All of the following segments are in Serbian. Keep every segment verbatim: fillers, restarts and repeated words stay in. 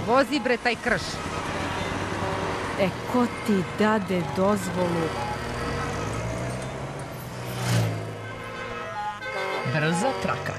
vozi bre taj krš. E, ko ti dade dozvolu? Brza traka.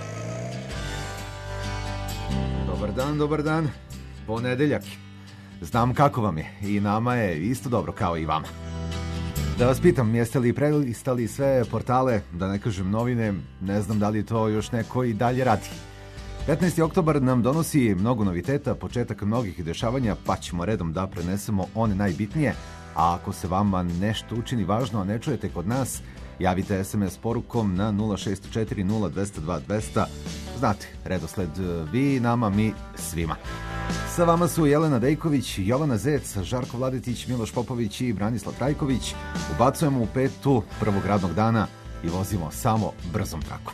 Dobar dan, dobar dan. Ponedeljak. Znam kako vam je. I nama je isto dobro kao i vama. Da vas pitam, jeste li prelistali sve portale, da ne kažem novine, ne znam da li to još neko i dalje radi. petnaesti oktobar nam donosi mnogo noviteta, početak mnogih dešavanja, pa ćemo redom da prenesemo one najbitnije, a ako se vama nešto učini važno, a ne čujete kod nas, javite es em es porukom na nula šest četiri nula dva zero dva dva zero zero. Znate, redosled vi, nama, mi, svima. Sa vama su Jelena Dejković, Jovana Zec, Žarko Vladetić, Miloš Popović i Branislav Trajković. Ubacujemo u petu prvog radnog dana i vozimo samo brzom trakom.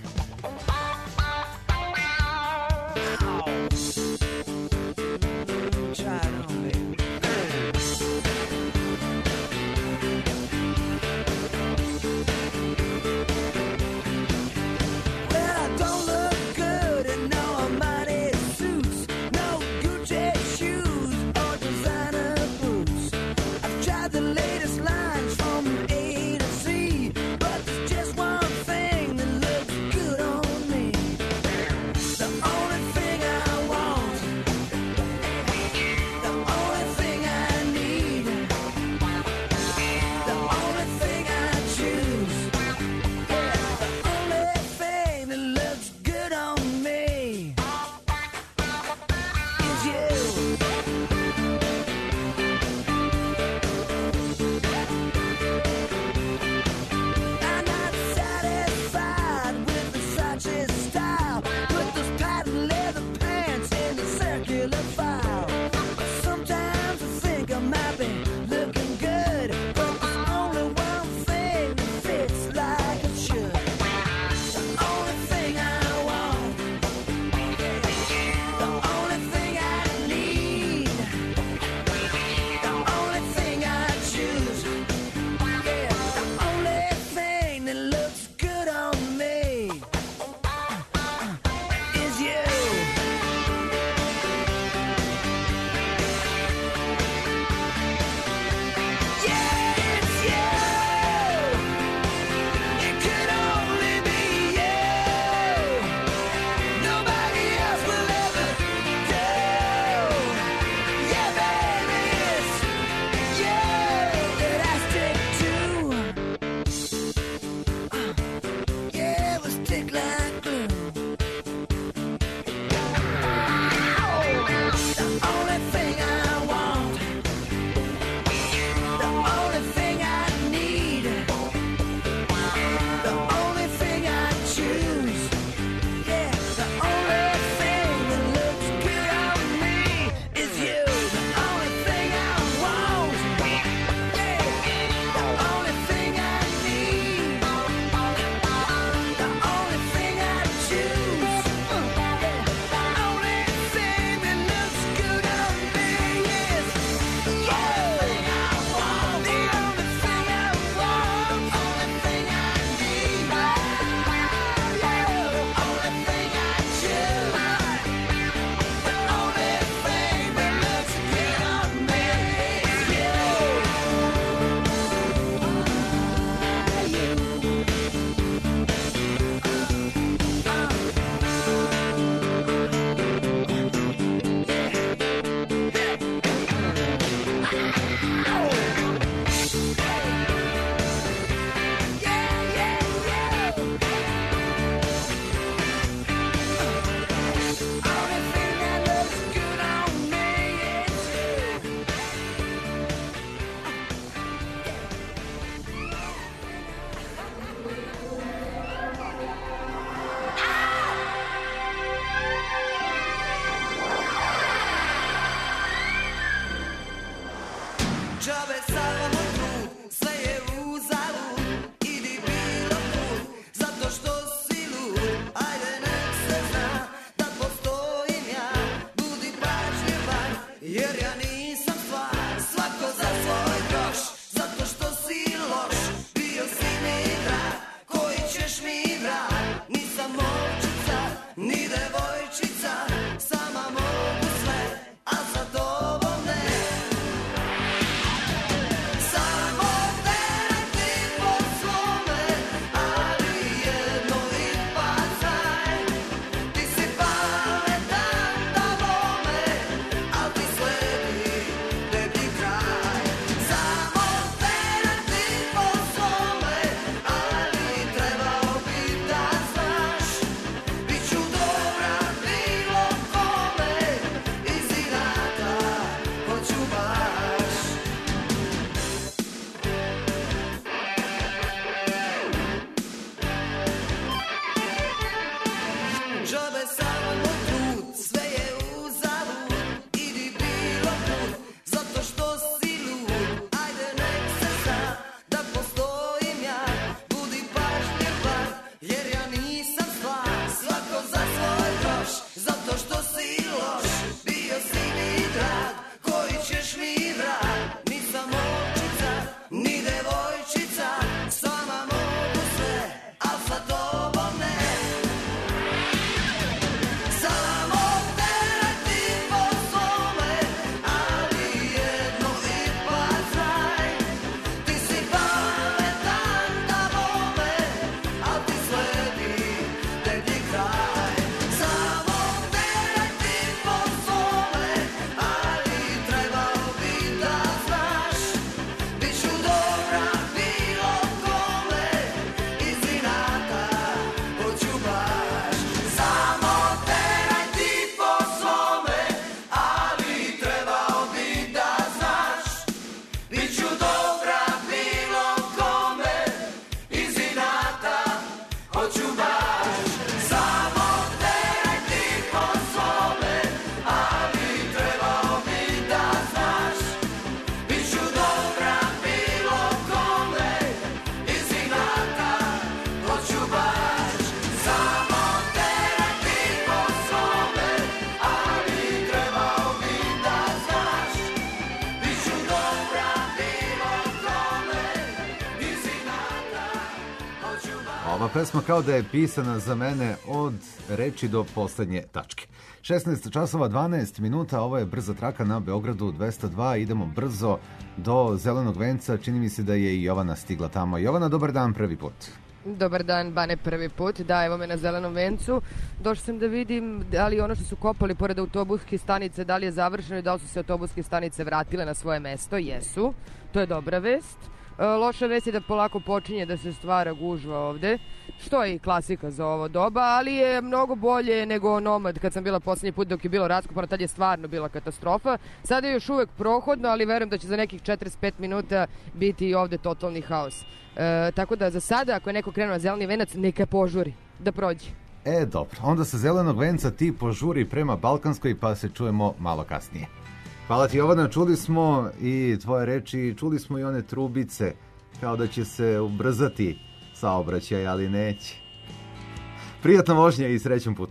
Ova pesma kao da je pisana za mene od reči do poslednje tačke. šesnaest časova dvanaest minuta, ovo je brza traka na Beogradu dvesta dva, idemo brzo do Zelenog venca, čini mi se da je i Jovana stigla tamo. Jovana, dobar dan prvi put. Dobar dan, Bane, prvi put. Da, evo me na Zelenom vencu. Došla sam da vidim da li ono što su kopali pored autobuske stanice, da li je završeno i da li su se autobuske stanice vratile na svoje mesto. Jesu. To je dobra vest. Loša vest je da polako počinje da se stvara gužva ovde, što je i klasika za ovo doba, ali je mnogo bolje nego Nomad kad sam bila poslednji put dok je bilo raskopano, tad je stvarno bila katastrofa. Sada je još uvek prohodno, ali verujem da će za nekih četrdeset pet minuta biti i ovde totalni haos. E, tako da za sada, ako je neko krenuo na Zeleni venac, neka požuri da prođe. E, dobro, onda sa Zelenog venca ti požuri prema Balkanskoj, pa se čujemo malo kasnije. Hvala ti, Jovana, čuli smo i tvoje reči, čuli smo i one trubice, kao da će se ubrzati saobraćaj, ali neće. Prijatna vožnja i srećan put.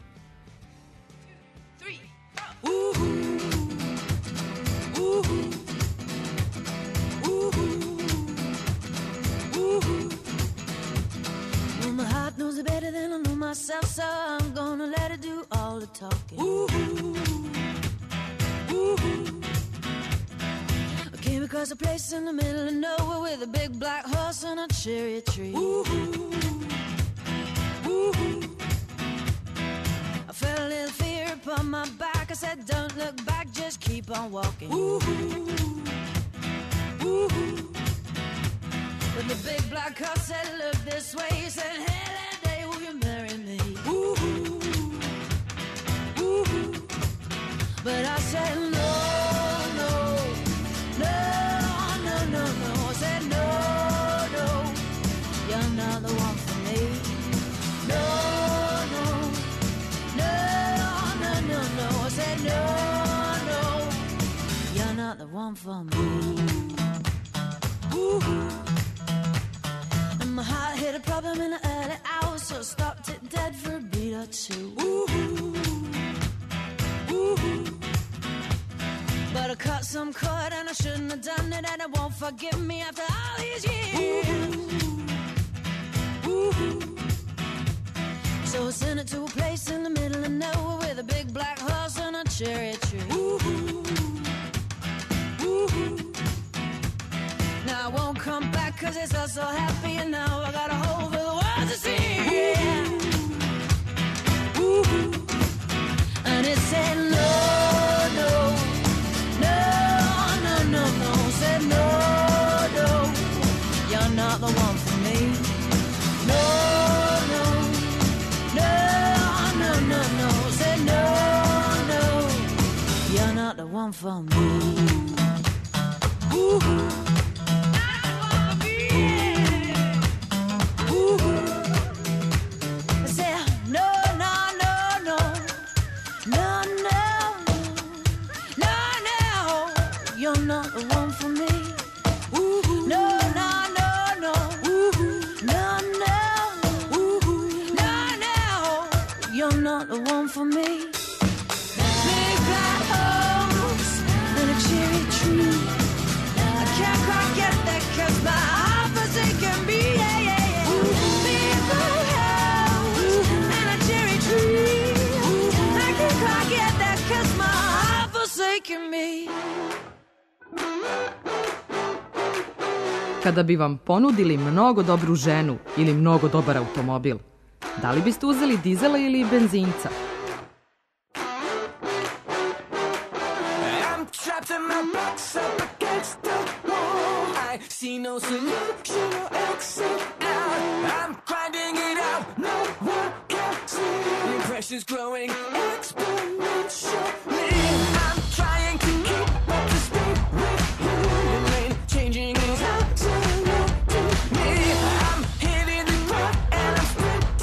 Across a place in the middle of nowhere with a big black horse and a cherry tree. Ooh, ooh. I felt a little fear upon my back. I said, don't look back, just keep on walking. Ooh, ooh. But the big black horse said, look this way. He said, hey, that day will you marry me? Ooh, ooh. But I said, no, no, no. The one for me. No, no, no, no, no, no. I said no, no. You're not the one for me. Ooh. And my heart hit a problem in the early hours, so I stopped it dead for a beat or two. Ooh. Ooh. But I cut some cord and I shouldn't have done it, and it won't forgive me after all these years. Ooh. So I sent it to a place in the middle of nowhere with a big black horse and a cherry tree. Ooh. Ooh. Now I won't come back cause it's all so happy, and now I got a hole for the world to see. Yeah. Ooh. And it said no, no, no, no, no, no. Said no, no, you're not the one for me. No, no, no, no, no, no. Said no, no, you're not the one for me. Ooh, not the one for me. Ooh, I said no, no, no, no, no, no, no, no, you're not the one for me. Ooh, no, no, no, no. You're not the one for me. Big black horse and a cherry tree. I can't quite get that cause my heart forsaken me. Yeah, yeah, yeah. Big black horse and a cherry tree. I can't quite get that cause my heart forsaken me. Kada bi vam ponudili mnogo dobru ženu ili mnogo dobar automobil, da li biste uzeli dizela ili benzinca? I'm trapped in my box up against the wall. I see no solution or exit out. I'm grinding it out, no one can see. The pressure's growing exponentially. I'm trying to keep up to speed with you. The lane changing is absolute to me. I'm hitting the ground and I'm sprinting.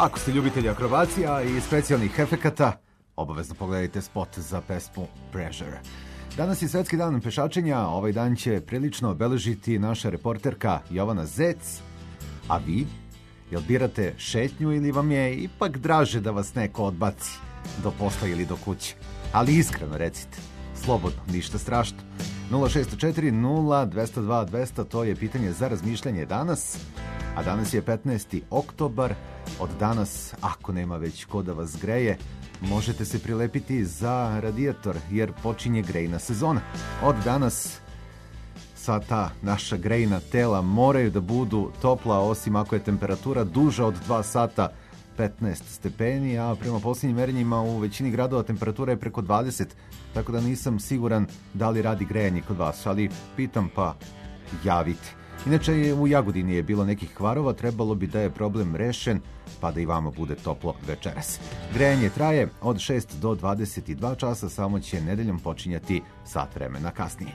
Ako ste ljubitelji akrobacija i specijalnih efekata, obavezno pogledajte spot za pesmu Pressure. Danas je Svetski dan pešačenja, ovaj dan će prilično obeležiti naša reporterka Jovana Zec. A vi, jel birate šetnju ili vam je ipak draže da vas neko odbaci do posla ili do kuće? Ali iskreno recite, slobodno, ništa strašno. nula šest četiri nula dvesta dva dvesta, to je pitanje za razmišljanje danas. A danas je petnaesti oktobar. Od danas, ako nema već ko da vas greje, možete se prilepiti za radijator jer počinje grejna sezona. Od danas sva ta naša grejna tela moraju da budu topla, osim ako je temperatura duža od dva sata, petnaest stepeni, a prema posljednjim merenjima u većini gradova temperatura je preko dvadeset, tako da nisam siguran da li radi grejanje kod vas, ali pitam pa javite. Inače je u Jagodini je bilo nekih kvarova, trebalo bi da je problem rešen, pa da i vama bude toplo večeras. Grejanje traje od šest do dvadeset dva časa, samo će nedeljom počinjati sat vremena kasnije.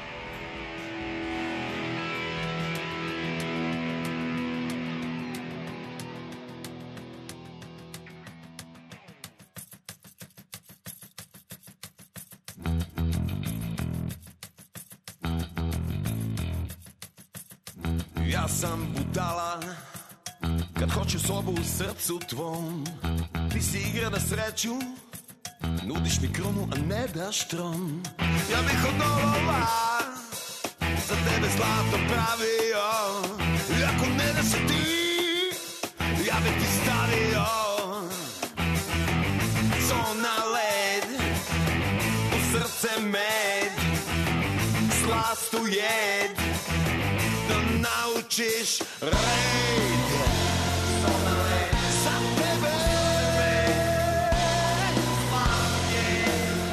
Ja sam budala kad hoću sobu u srcu tvom. Ti si igra na sreću, nudiš mi krunu, a ne daš tron. Ja bih od olova za tebe zlato pravio, i ako ne da si ti, ja bih ti stavio zona led, u srce med, slast u jed, da naučiš red. Zona led za tebe, slast u jed.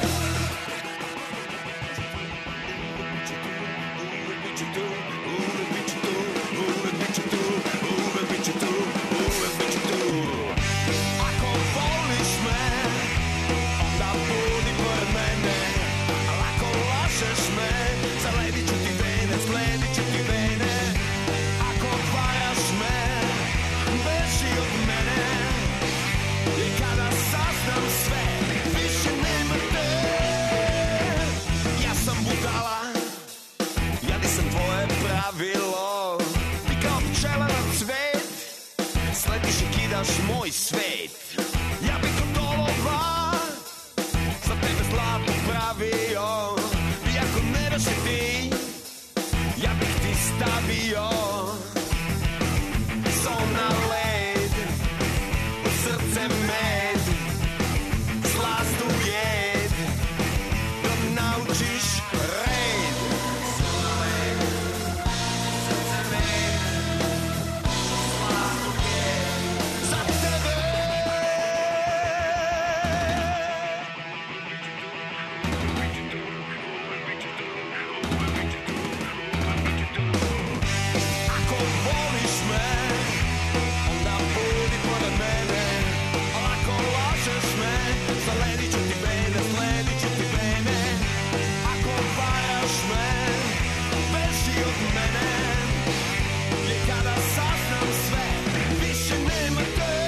Uvek bit ću tu, uvek bit ću tu, uvek bit ću tu, uvek bit ću tu, uvek bit ću tu. Ako voliš me, onda budi pored mene, al ako lažeš me, zaledit ću ti vene, sledit ću ti vene. Ako varaš me, beži od mene, i kada saznam sve, više nema te. Ja sam budala, ja nisam tvoje pravilo. Ti kao pčela na cvet, sletiš i kidaš moj svet. Ja bih od olova za tebe zlato pravio, i ako ne daš i ti, ja bih ti stavio zona led, u srce med, slast u jed, da naučiš red. Zona led, u srce med, slast u jed, za tebe. Ako voliš me, onda budi pored mene, al ako lažeš me, zaledit ću ti vene, sledit ću ti vene. Ako varaš me, beži od mene, jer kada saznam sve, više nema te.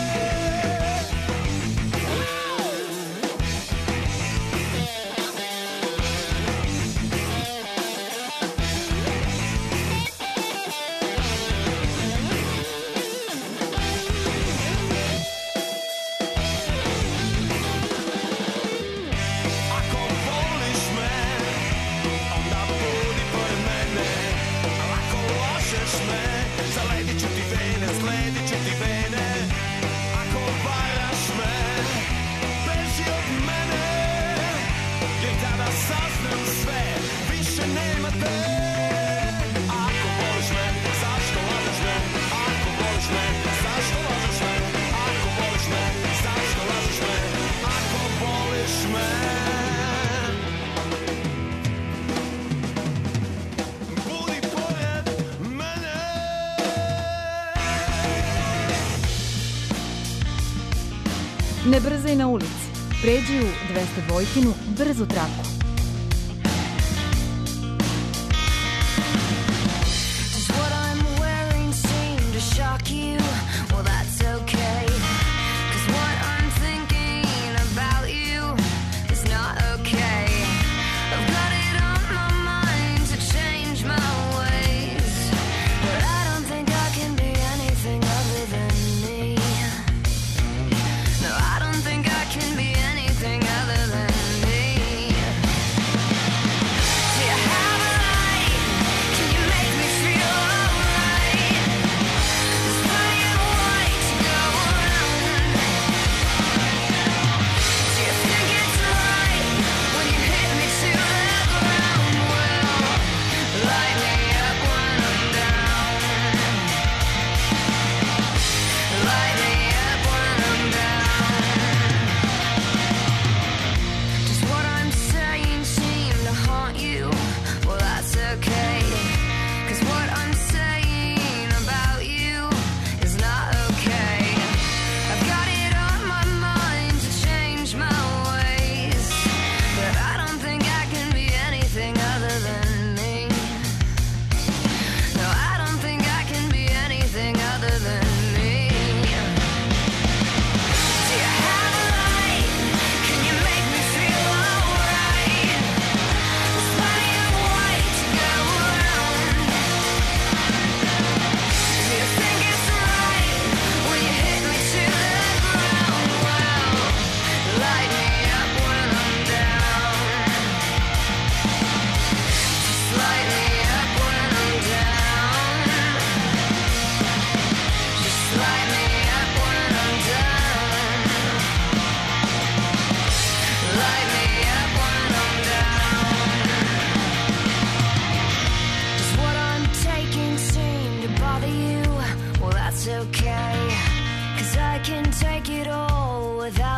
Ako voliš me, onda budi pored mene, al ako lažeš me, zaledit ću ti vene, sledit ću ti vene. Ako varaš me, beži od mene, jer kada saznam sve, više nema te. Ako voliš me, zašto lažeš me? Ako voliš me, zašto lažeš me? Ako voliš me, zašto lažeš me? Ako voliš me, budi pored mene. Ne brzaj na ulici. Pređi u dvesta dvojkinu brzu traku. Does what I'm wearing seem to shock you? Well, that's okay.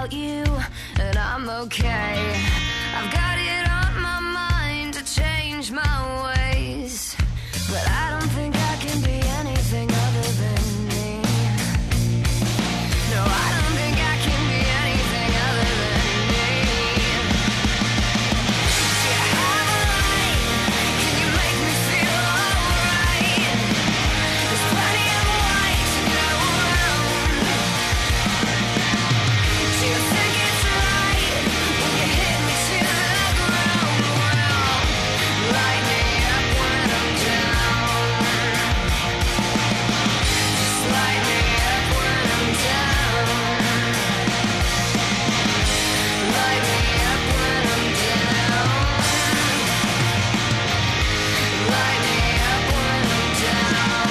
without you, and I'm okay. I've got it on my mind to change my ways, but I don't think I can be anything other than me. No, I don't think I can be anything other than me. Do you have a light? Can you make me feel alright? There's plenty of white to go around. Do you think it's right when you hit me to the ground? Well, light me up when I'm down. Just light me up when I'm down. Light me up when I'm down. Light me up when I'm down.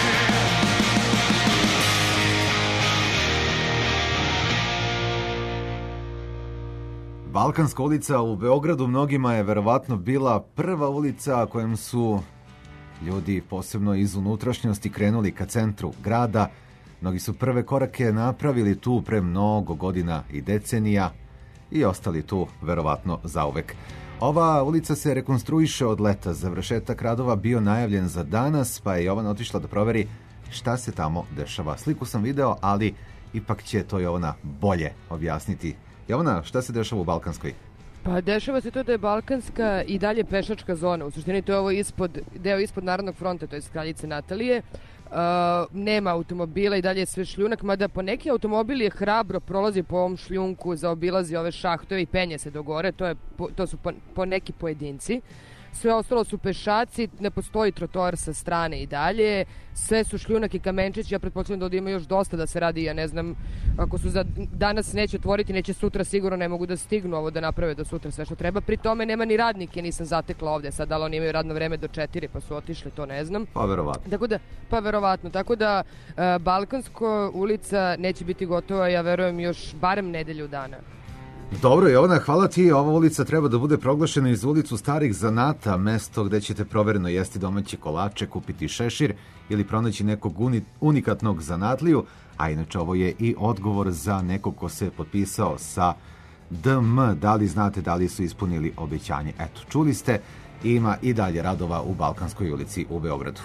Balkanska ulica u Beogradu mnogima je verovatno bila prva ulica kojom su ljudi, posebno iz unutrašnjosti, krenuli ka centru grada. Mnogi su prve korake napravili tu pre mnogo godina i decenija i ostali tu verovatno zauvek. Ova ulica se rekonstruiše od leta. Završetak radova bio najavljen za danas, pa je Jovana otišla da proveri šta se tamo dešava. Sliku sam video, ali ipak će to Jovana bolje objasniti. Jovana, šta se dešava u Balkanskoj? Pa dešava se to da je Balkanska i dalje pešačka zona. U suštini to je ovo ispod, deo ispod Narodnog fronta, to je Kraljice Natalije. Uh, nema automobila i dalje je sve šljunak, mada po neki automobil je hrabro prolazi po ovom šljunku, zaobilazi ove šahtove i penje se do gore, to, je, po, to su po, po neki pojedinci. Sve ostalo su pešaci, ne postoji trotoar sa strane i dalje, sve su šljunak i kamenčić. Ja pretpostavljam da ovdje ima još dosta da se radi, ja ne znam, ako su za danas neće otvoriti, neće sutra, sigurno ne mogu da stignu ovo da naprave do sutra sve što treba. Pri tome nema ni radnike, nisam zatekla ovdje, sad da li oni imaju radno vreme do četiri pa su otišli, to ne znam. Pa verovatno. Tako da, pa verovatno, tako da uh, Balkanska ulica neće biti gotova, ja verujem, još barem nedelju dana. Dobro, Jovana, hvala ti. Ova ulica treba da bude proglašena iz ulicu starih zanata, mesto gde ćete provereno jesti domaće kolače, kupiti šešir ili pronaći nekog uni, unikatnog zanatliju, a inače ovo je i odgovor za nekog ko se potpisao sa D M. Da li znate da li su ispunili obećanje? Eto, čuli ste, ima i dalje radova u Balkanskoj ulici u Beogradu.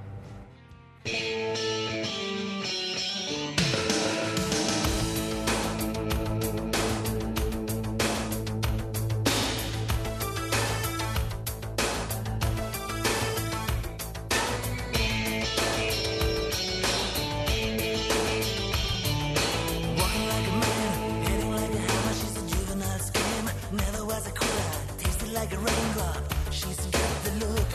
Walking like a man, hitting like a hammer. She's a juvenile scam. Never was a quitter, tasted like a raindrop. She's got the look.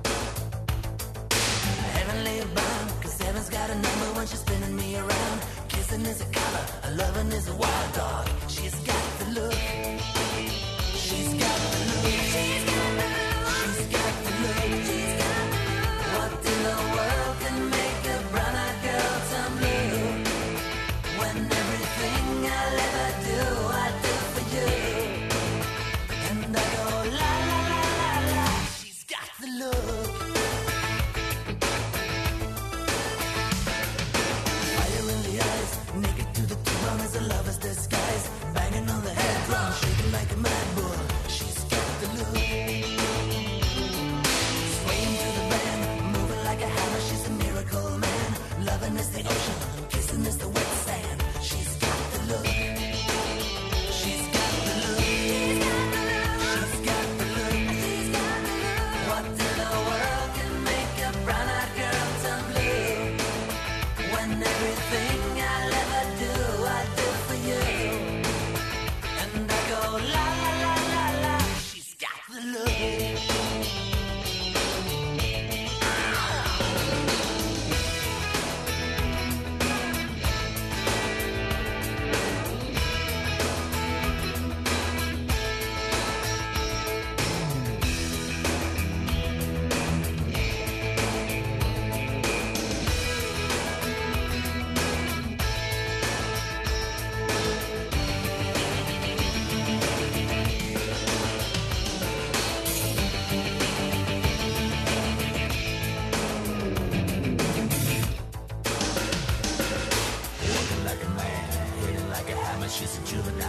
Heavenly bound, cause heaven's got a number when she's spinning me around. Kissing is a color, a loving is a wild dog. She's got the look. She's got the look. She's got the look. She's got the look. She's got the look. What in the world can make a brown-eyed girl turn blue? When everything I'll ever do, I do for you. And I go la la la la la. She's got the look. Fire in the eyes, naked to the throne as a lover's disguise. Banging on the head drum, shaking like a mad bull. She's got the look. Swaying to the band, moving like a hammer. She's a miracle man. Loving is the ocean, kissing is the wet sand. She's got the look. She's got the look. She's got the look. She's got the look. What in the world can make a brown-eyed girl turn blue? When everything I'll ever do, I do for you. And I go la la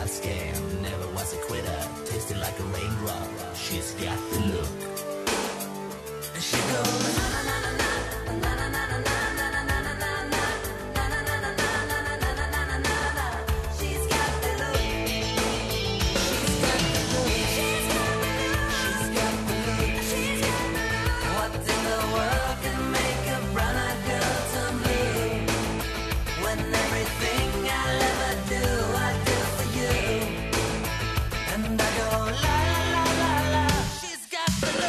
love scam. Never was a quitter, tasted like a raindrop. She's got the look. And she goes na na na na na na na na na na. Got the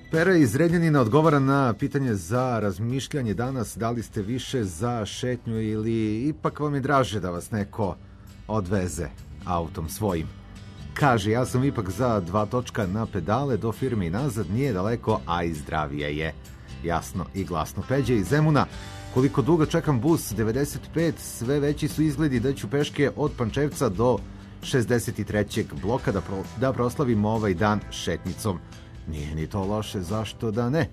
Pera iz Zrenjanina odgovara na pitanje za razmišljanje danas, da li ste više za šetnju ili ipak vam je draže da vas neko odveze autom svojim. Kaže, ja sam ipak za dva točka na pedale do firme i nazad, nije daleko, a i zdravije je. Jasno i glasno. Peđa iz Zemuna, koliko dugo čekam bus, devedeset pet, sve veći su izgledi da ću peške od Pančevca do šezdeset trećeg bloka da, pro, da proslavim ovaj dan šetnicom. Nije ni to loše, zašto da ne?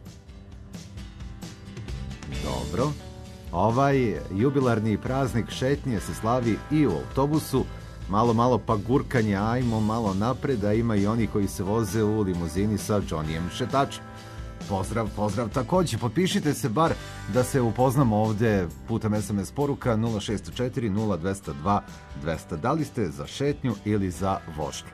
Dobro. Ovaj jubilarni praznik šetnje se slavi i u autobusu. Malo, malo pa gurkanje, ajmo malo napred, a ima i oni koji se voze u limuzini sa Johnnyjem šetačem. Pozdrav, pozdrav takođe. Potpišite se bar da se upoznamo ovde putem es em es poruka nula šest četiri nula dva zero dva dvesta. Da li ste za šetnju ili za vožnju?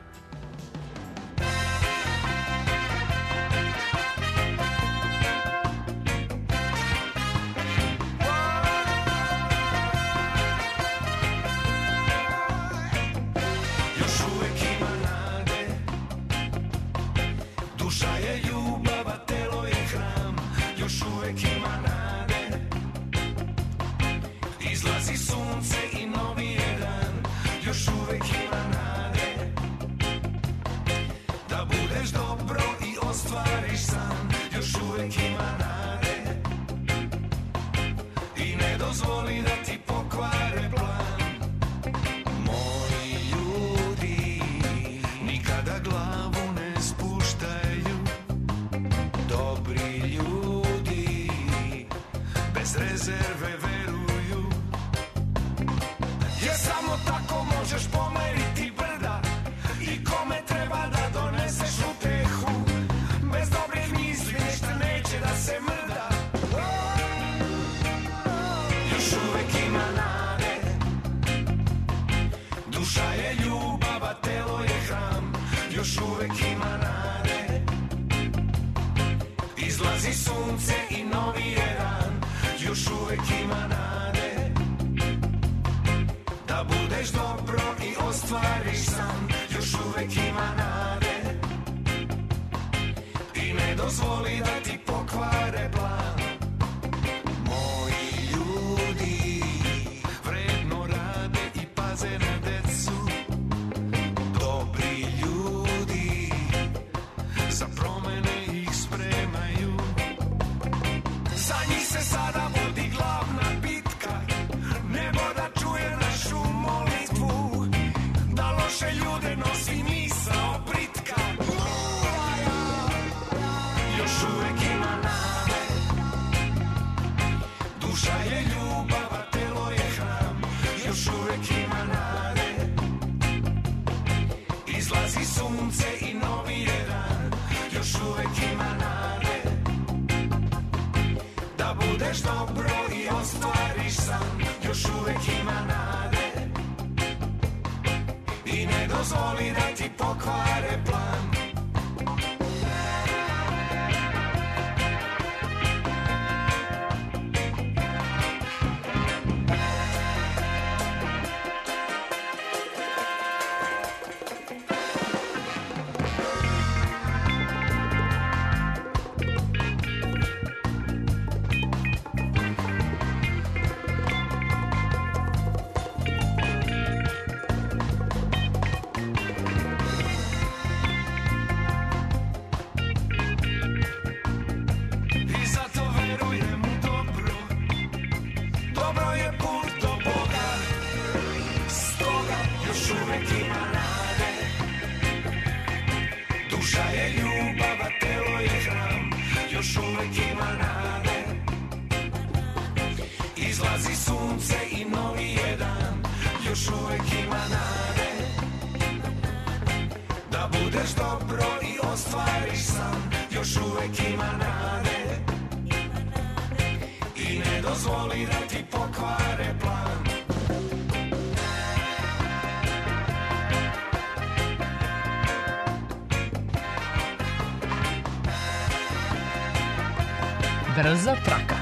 Brza traka.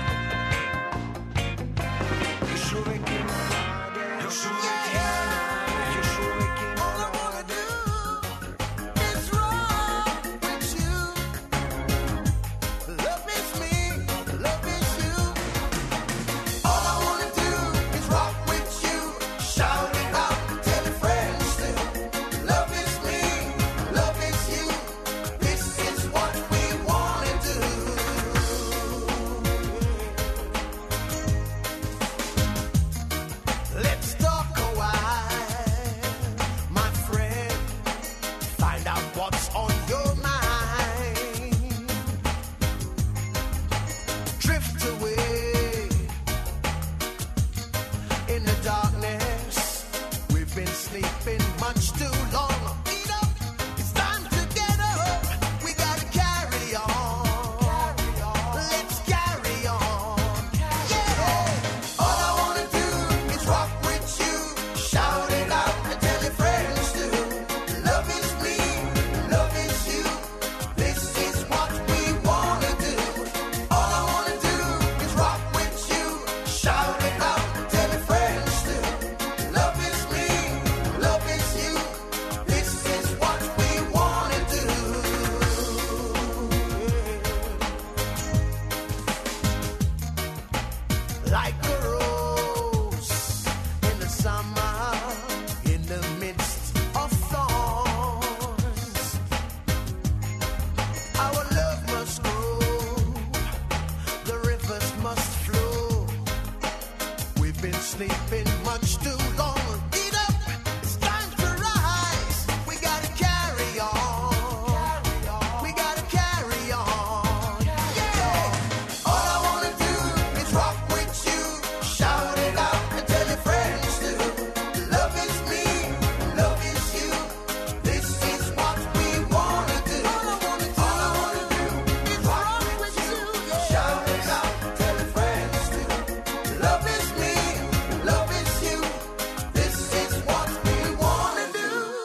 sleeping much too long. Eat up, it's time to get up. We gotta carry on. Let's carry on. Yeah. All I wanna do is rock with you. Shout it out and tell your friends too. Love is me, love is you. This is what we wanna do. All I wanna do is rock with you. Shout it out and tell your friends too. Love is me, love is you. This is what we wanna do. Like a rose in the summer, in the midst of thorns. Our love must grow, the rivers must flow. We've been sleeping much too long. Get up, it's time to rise. We gotta carry on. We gotta carry on. Yeah. All I wanna do is rock with you. Shout it out and tell your friends too. Love is me, love is you. This is what we wanna do. All I wanna do, All I wanna do is rock with you. Shout it out and tell your friends too. Love is me, love is you. This is what we wanna do.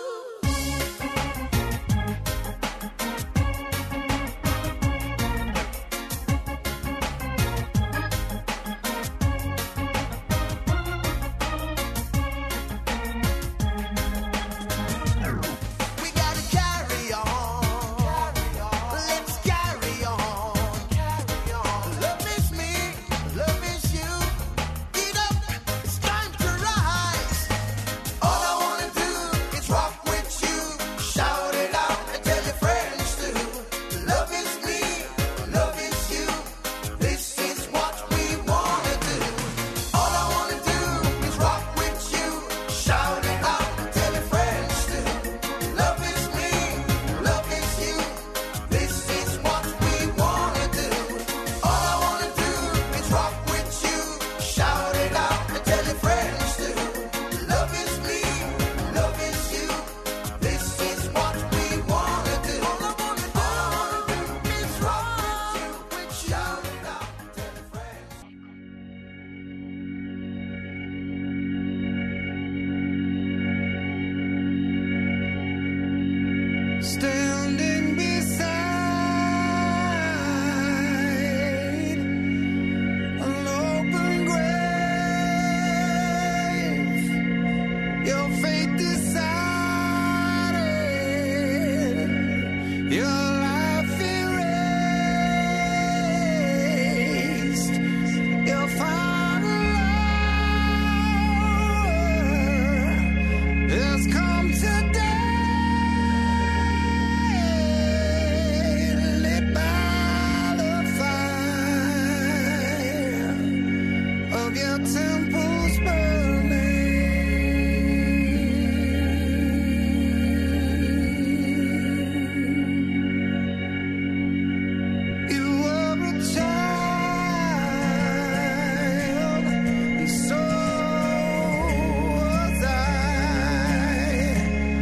We gotta carry on. Let's carry on. Love is me, love is you. Get up, it's time to rise. All I wanna do is rock with you. Shout it out and tell your friends too. Love is me, love is you. This is what we wanna do. All I wanna do is rock with you. Shout it out and tell your friends too. Love is me, love is you. This is what we wanna do. All I wanna do is rock with you. Shout it out and tell your friends too. Love is me, love is you. This is what we wanna do. All I wanna do, all I wanna do is rock with you. Shout it out and tell your friends. Standing beside an open grave, your fate decided, your life erased, your final hour has come today. Lit by the fire of your temples burning. You were a child, and so was I.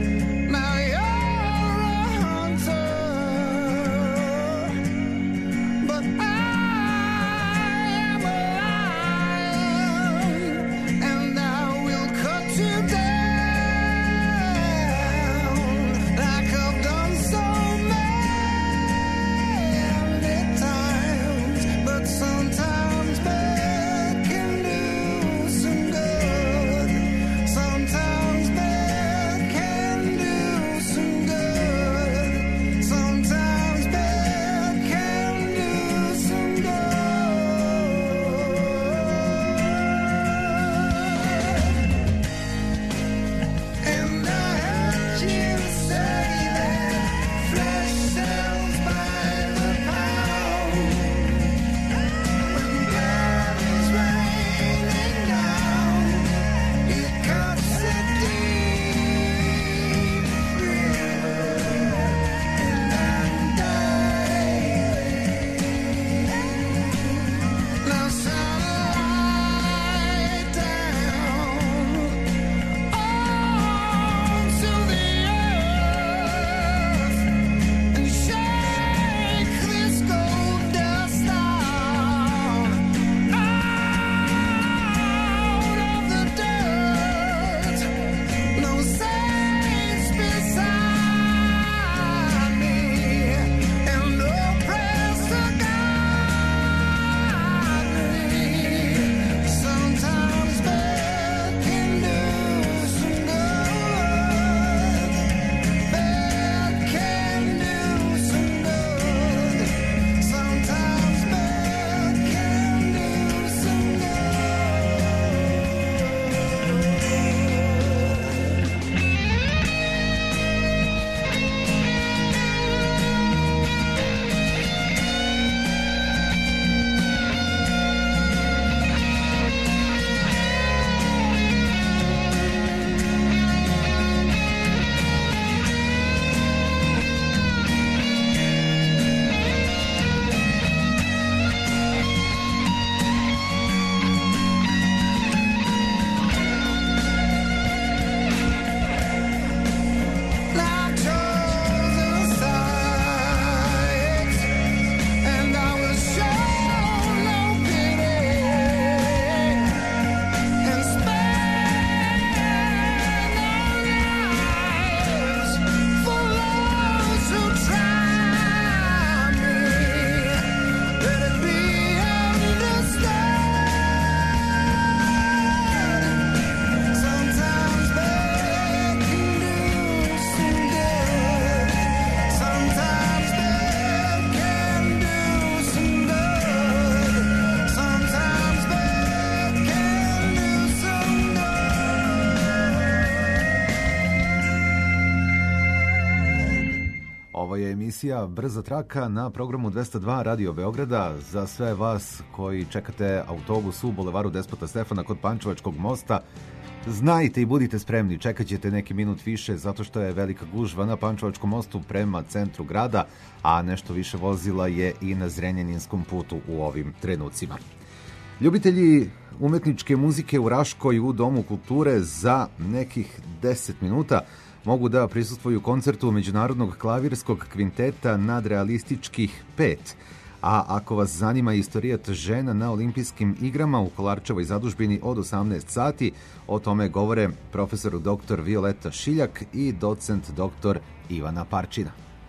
Ovo je emisija Brza traka na programu dvesta dva Radio Beograda. Za sve vas koji čekate autobus u bulevaru Despota Stefana kod Pančevačkog mosta, znajte i budite spremni, čekat ćete neki minut više zato što je velika gužva na Pančevačkom mostu prema centru grada, a nešto više vozila je i na Zrenjaninskom putu u ovim trenucima. Ljubitelji umetničke muzike u Raškoj u Domu kulture za nekih deset minuta mogu da prisustvuju koncertu Međunarodnog klavirskog kvinteta Nadrealističkih pet. A ako vas zanima istorijat žena na olimpijskim igrama u Kolarčevoj zadužbini od osamnaest sati, o tome govore profesor doktor Violeta Šiljak i docent doktor Ivana Parčina.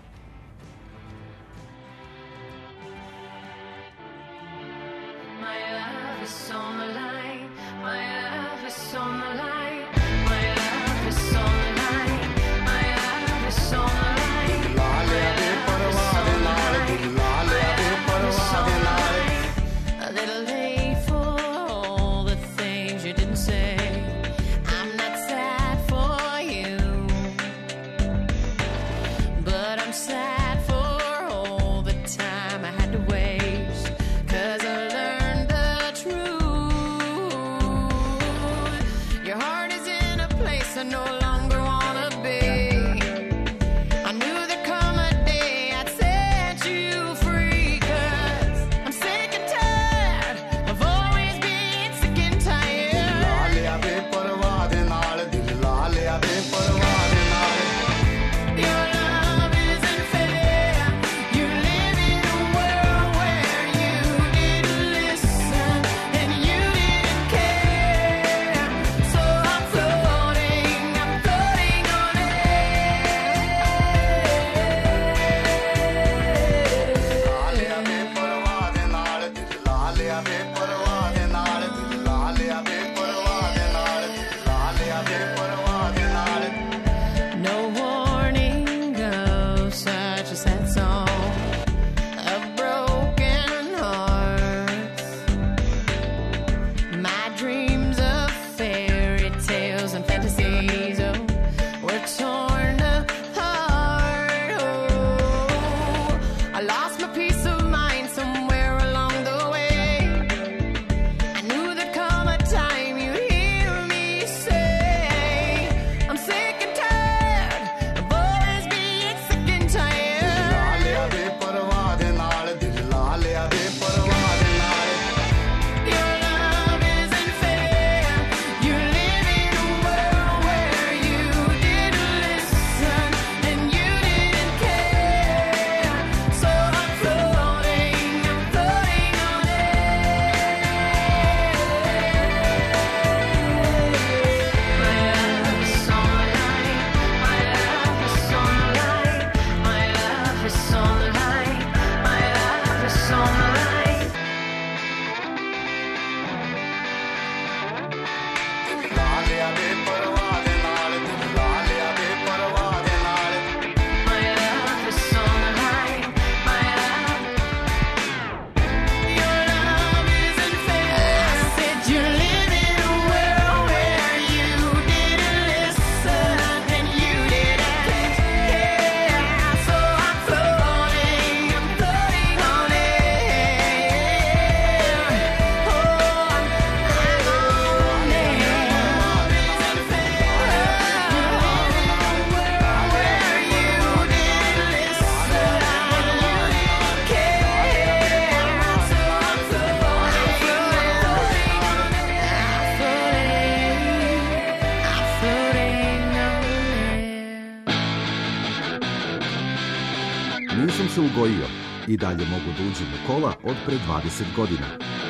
Nisam se ugojio i dalje mogu da uđem u kola od pre dvadeset godina.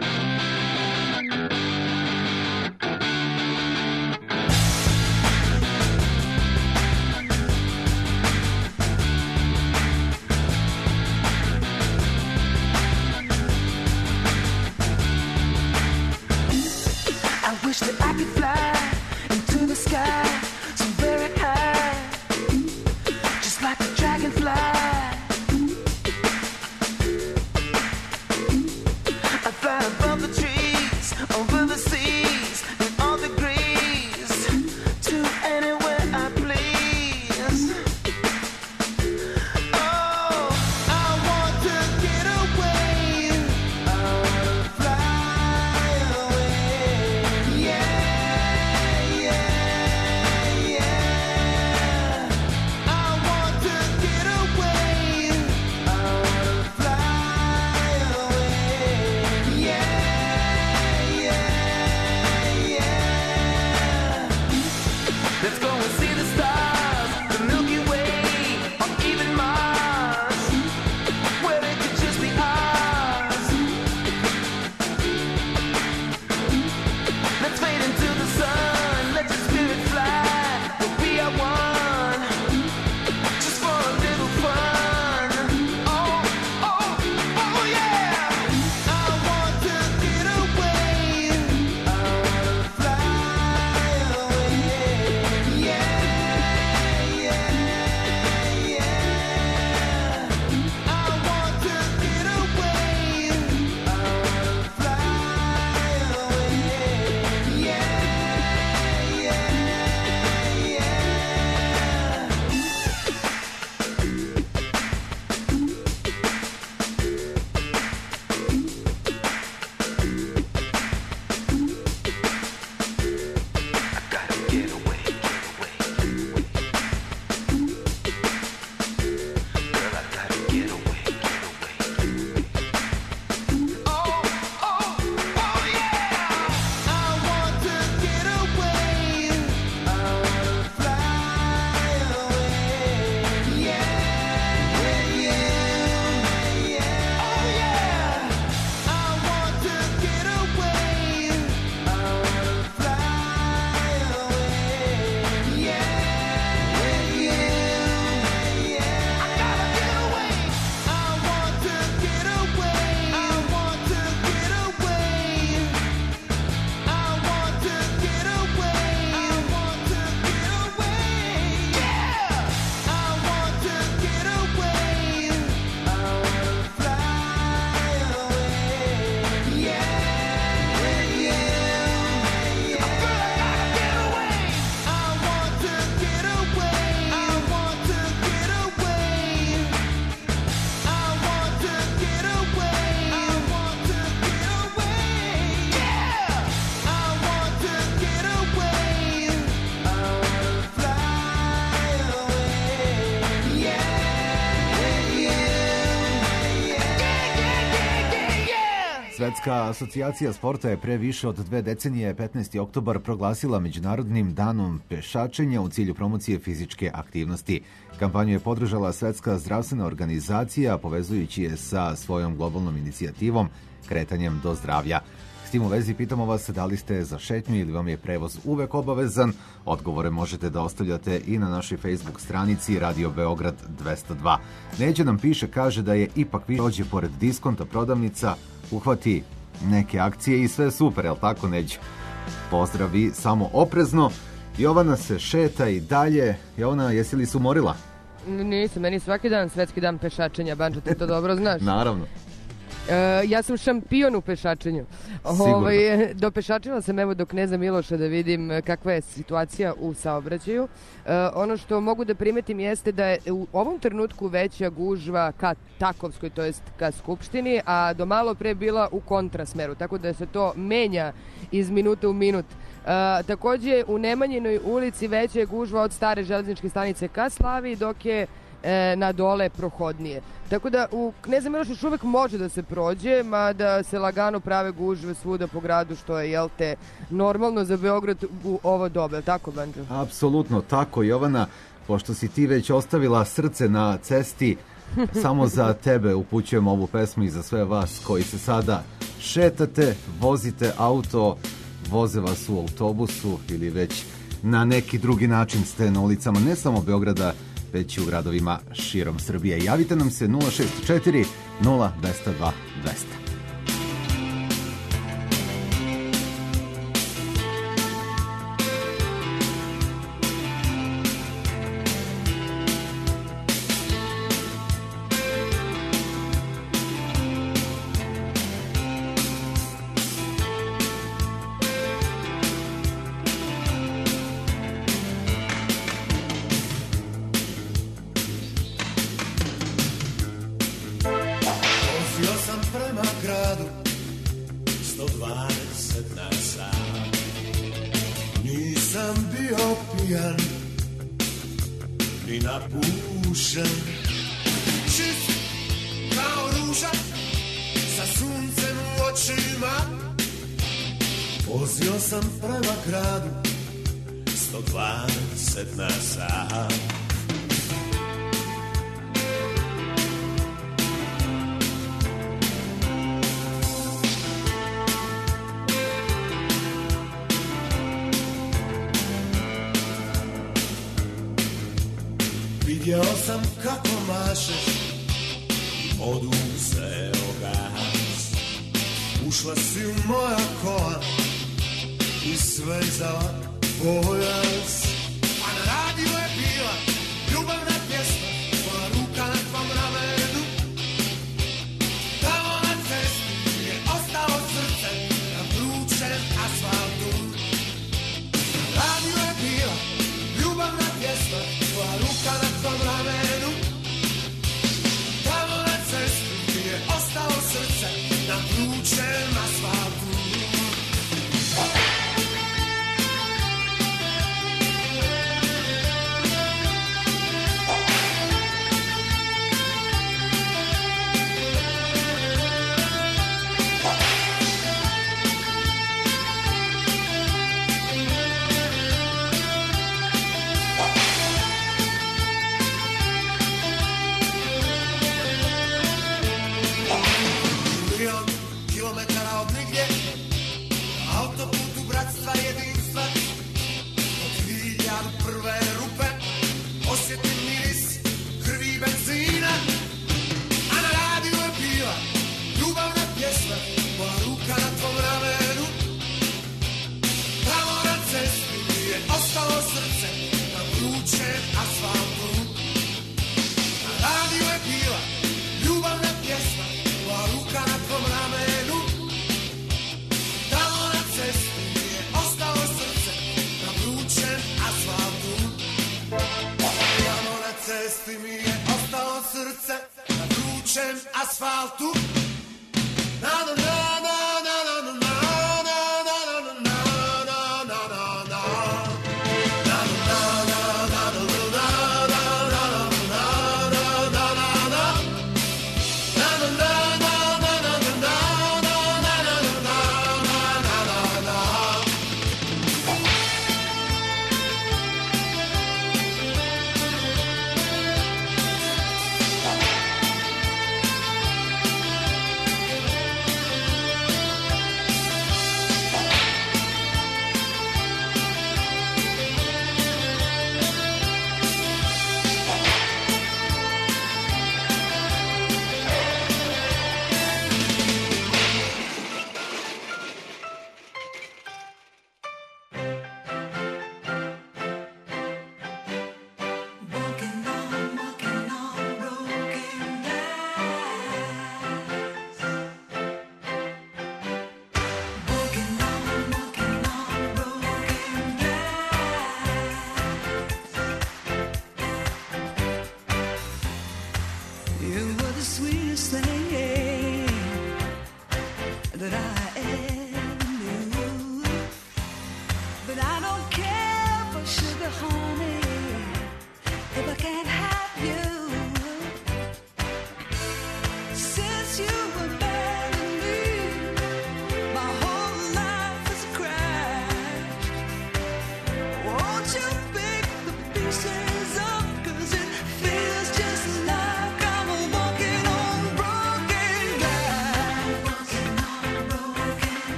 I wish that I could fly into the sky so very high, just like a dragonfly. I fly Svetska asocijacija sporta je pre više od dve decenije petnaesti oktobar proglasila Međunarodnim danom pešačenja u cilju promocije fizičke aktivnosti. Kampanju je podržala Svetska zdravstvena organizacija, povezujući je sa svojom globalnom inicijativom Kretanjem do zdravlja. S tim u vezi pitamo vas da li ste za šetnju ili vam je prevoz uvek obavezan. Odgovore možete da ostavljate i na našoj Facebook stranici Radio Beograd dvesta dva. Neđe nam piše, kaže da je ipak više dođe pored diskonta prodavnica, uhvati neke akcije i sve super, jel tako Neđe? Pozdravi, samo oprezno. Jovana se šeta i dalje. Jovana, jesi li se umorila? Nisam, meni svaki dan svetski dan pešačenja, Bančo, ti to dobro znaš. Naravno. E, ja sam šampion u pešačenju. Ovaj, dopešačila sam evo do Kneza Miloša da vidim kakva je situacija u saobraćaju. E, ono što mogu da primetim jeste da je u ovom trenutku veća gužva ka Takovskoj, to jest ka Skupštini, a do malo pre bila u kontrasmeru, tako da se to menja iz minuta u minut. E, takođe u Nemanjinoj ulici veća je gužva od stare železničke stanice ka Slaviji, dok je e, na dole prohodnije. Tako da u Kneza Miloša još uvek može da se prođe, mada se lagano prave gužve svuda po gradu, što je, jel te, normalno za Beograd u ovo doba, tako Banđo? Apsolutno tako, Jovana, pošto si ti već ostavila srce na cesti, samo za tebe upućujem ovu pesmu i za sve vas koji se sada šetate, vozite auto, voze vas u autobusu ili već na neki drugi način ste na ulicama ne samo Beograda, već i u gradovima širom Srbije. Javite nam se nula šest četiri nula dva dva dvesta. Vidio sam kako mašeš, odu se ogas. Ušla si u moja kola i svezala pojas. A na radiju je bila ljubavna pjesma, tvoja ruka na tvom ramenu. Tamo na cesti je ostalo srce na vrućem asfaltu. Na radiju je bila ljubavna pjesma, tvoja ruka na tvom ramenu. Tamo na cesti je ostalo srce na vrućem asfaltu. Asfaltu. Na na na na na na na.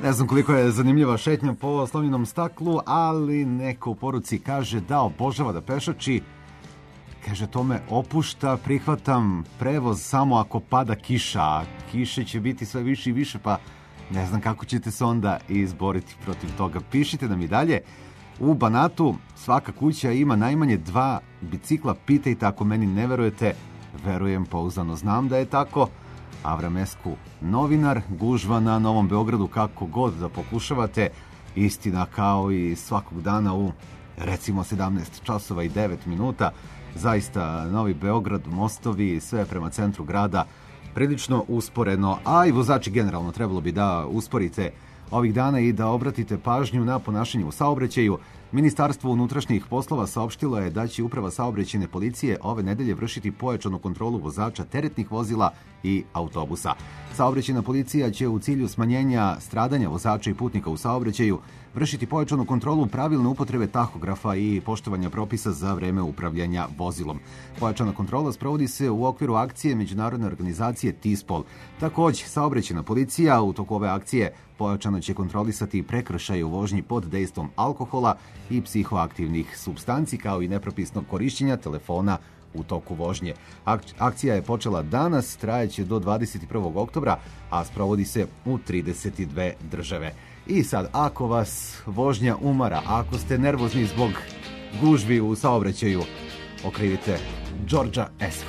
Ne znam koliko je zanimljiva šetnja po slomljenom staklu, ali neko u poruci kaže da obožava da pešači. Kaže, to me opušta, prihvatam prevoz samo ako pada kiša, a kiše će biti sve više i više, pa ne znam kako ćete se onda izboriti protiv toga. Pišite nam i dalje. U Banatu svaka kuća ima najmanje dva bicikla, pitajte ako meni ne verujete, verujem, pouzdano znam da je tako. Avram Esku, novinar, gužva na Novom Beogradu, kako god da pokušavate, istina kao i svakog dana u recimo sedamnaest časova i devet minuta. Zaista Novi Beograd, mostovi, sve prema centru grada, prilično usporeno, a i vozači generalno trebalo bi da usporite ovih dana i da obratite pažnju na ponašanje u saobraćaju. Ministarstvo unutrašnjih poslova saopštilo je da će Uprava saobraćajne policije ove nedelje vršiti pojačanu kontrolu vozača teretnih vozila i autobusa. Saobraćajna policija će u cilju smanjenja stradanja vozača i putnika u saobraćaju vršiti pojačanu kontrolu pravilne upotrebe tahografa i poštovanja propisa za vreme upravljanja vozilom. Pojačana kontrola sprovodi se u okviru akcije međunarodne organizacije TISPOL. Takođe, saobraćajna policija u toku ove akcije pojačano će kontrolisati prekršaje u vožnji pod dejstvom alkohola i psihoaktivnih supstanci, kao i nepropisnog korišćenja telefona u toku vožnje. Ak- akcija je počela danas, trajeće do dvadeset prvog oktobra, a sprovodi se u trideset dve države. I sad, ako vas vožnja umara, ako ste nervozni zbog gužvi u saobraćaju, okrivite Đorđa Esku.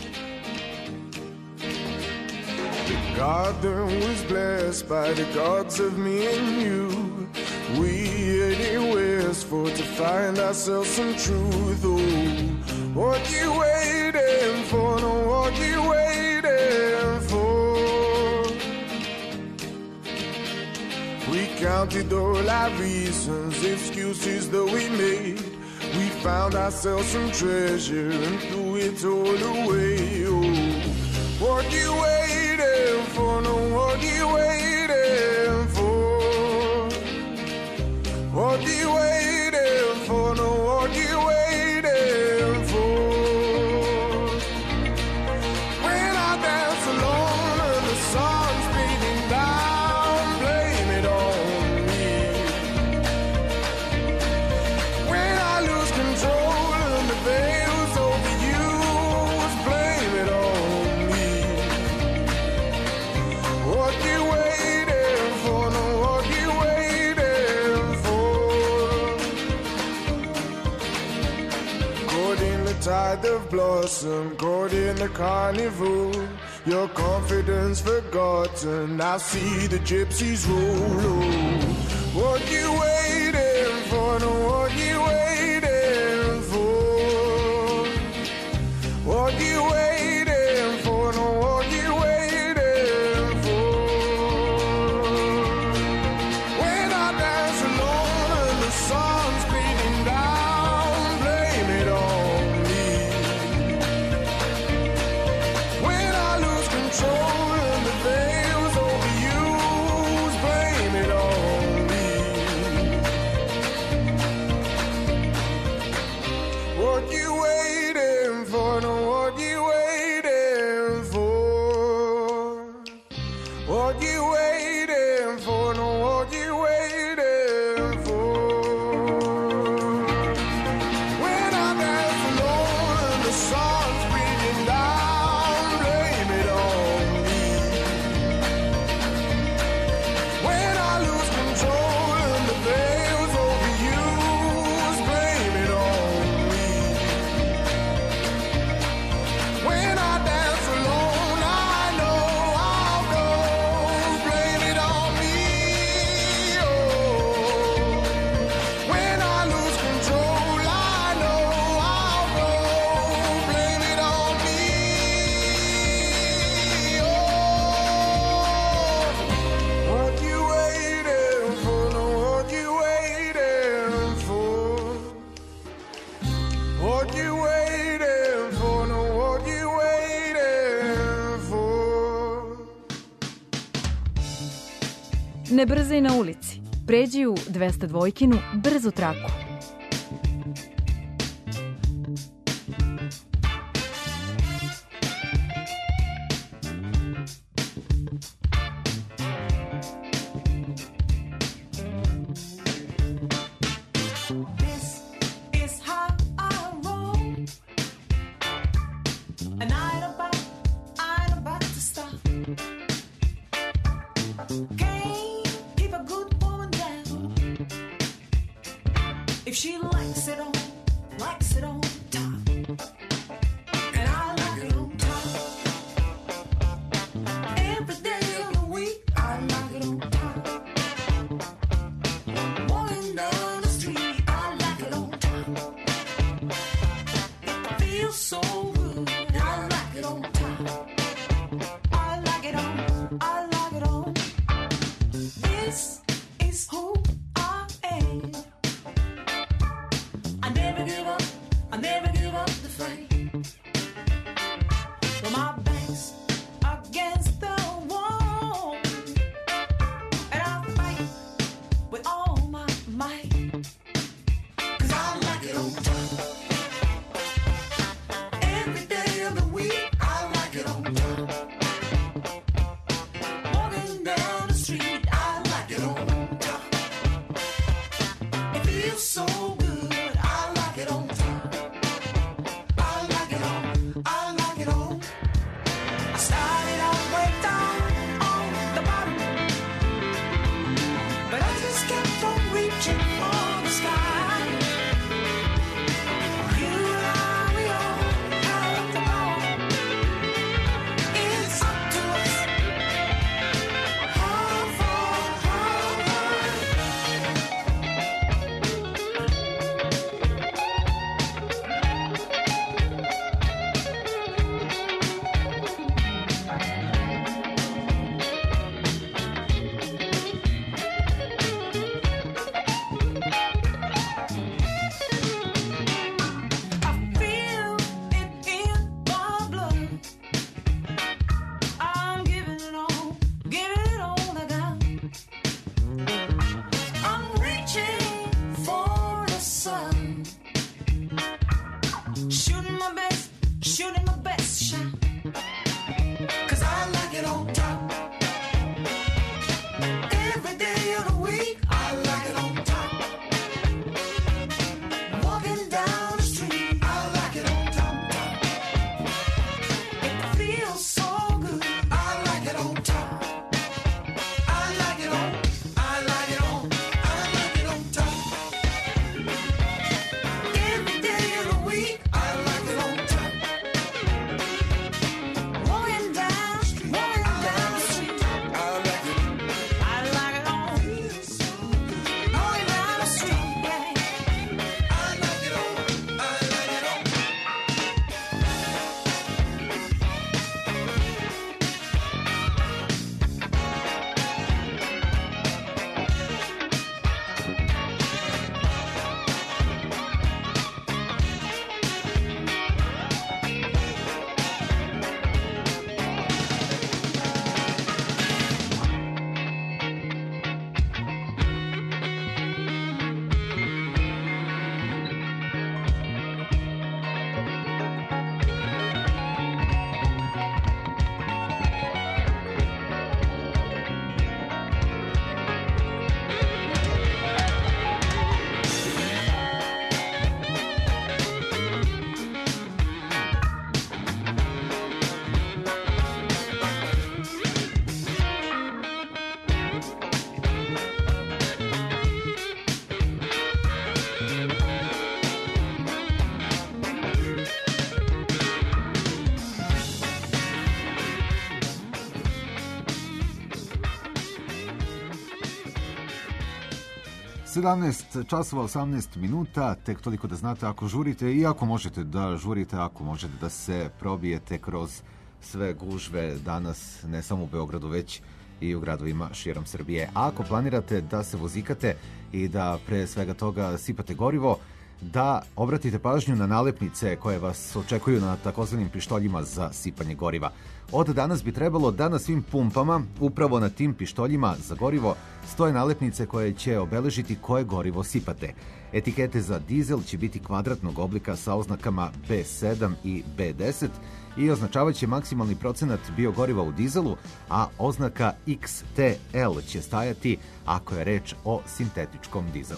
The garden was blessed by the gods of me and you. We headed westward to find ourselves some truth. Oh, what you waiting for? No, what you waiting for? We counted all our reasons, excuses that we made. We found ourselves some treasure and threw it all away. Oh, what you waiting for? No, what you waiting for? What you waiting for? No, what you waiting for? When I dance alone and the sun's beating down, blame it on me. When I lose control and the veil's overused, blame it on me. What you waiting for? No, what you waiting for? Caught in the tide of blossom, caught in the carnival. Your confidence forgotten, I see the gypsies roll. Oh, what you waiting for? No, what you waiting for? What you waiting for? No, what you waiting for? When I dance alone and the sun's beating down, blame it on me. When I lose control and the veil's overused, blame it on me. What you waiting for? No, what you waiting for? What you waiting for? No, what you waiting for? When I dance alone and the sun's beating down, blame it on me. When I lose control and the veil's overused, blame it on me. When I dance alone, I know I'll go, blame it on me. Oh, when I lose control, I know I'll go, blame it on me. Oh, what you waiting for? No, what you waiting for? What you waiting for? No, what you waiting for? Ne brzaj na ulici. Pređi u dvesta dvojkinu brzu traku. If she likes it on, likes it on top, and I like it on top. Every day of the week, I like it on top. Walking down the street, I like it on top. It feels so good, I like it on top. I like it on, I like it on. This is who I am. I never give up, I never give up the fight. Well, my back's against the wall, and I fight with all my might, 'cause I like it on top. Every day of the week, I like it on top. Walking down the street, I like it on top. It feels so good, I like it on top. I like it on, I like it on. I started out way down on the bottom, but I just kept on reaching for the sky. You and I, we all have the power. It's up to us. How far, how high? I feel it in my blood. I'm giving it all, giving it all I got. I'm reaching for the sun, shooting my best, shooting my best shot. 'Cause I like it on top. Every day of the week, I like it on top. Walking down the street, I like it on top. It feels so good, I like it on top. I like it on, I like it on, I like it on top. Every day of the week, I like it on top. Walking down, walking down the street, I like it. I like it on. Walking down the street, yeah. I like it on, I like it on. sedamnaest časova osamnaest minuta, tek toliko da znate ako žurite i ako možete da žurite, ako možete da se probijete kroz sve gužve danas, ne samo u Beogradu, već i u gradovima širom Srbije. A ako planirate da se vozikate i da pre svega toga sipate gorivo, da obratite pažnju na nalepnice koje vas očekuju na takozvanim pištoljima za sipanje goriva. Od danas bi trebalo da na svim pumpama, upravo na tim pištoljima za gorivo, stoje nalepnice koje će obeležiti koje gorivo sipate. Etikete za dizel će biti kvadratnog oblika sa oznakama be sedam i be deset i označavaće maksimalni procenat biogoriva u dizelu, a oznaka iks te el će stajati ako je reč o sintetičkom dizelu.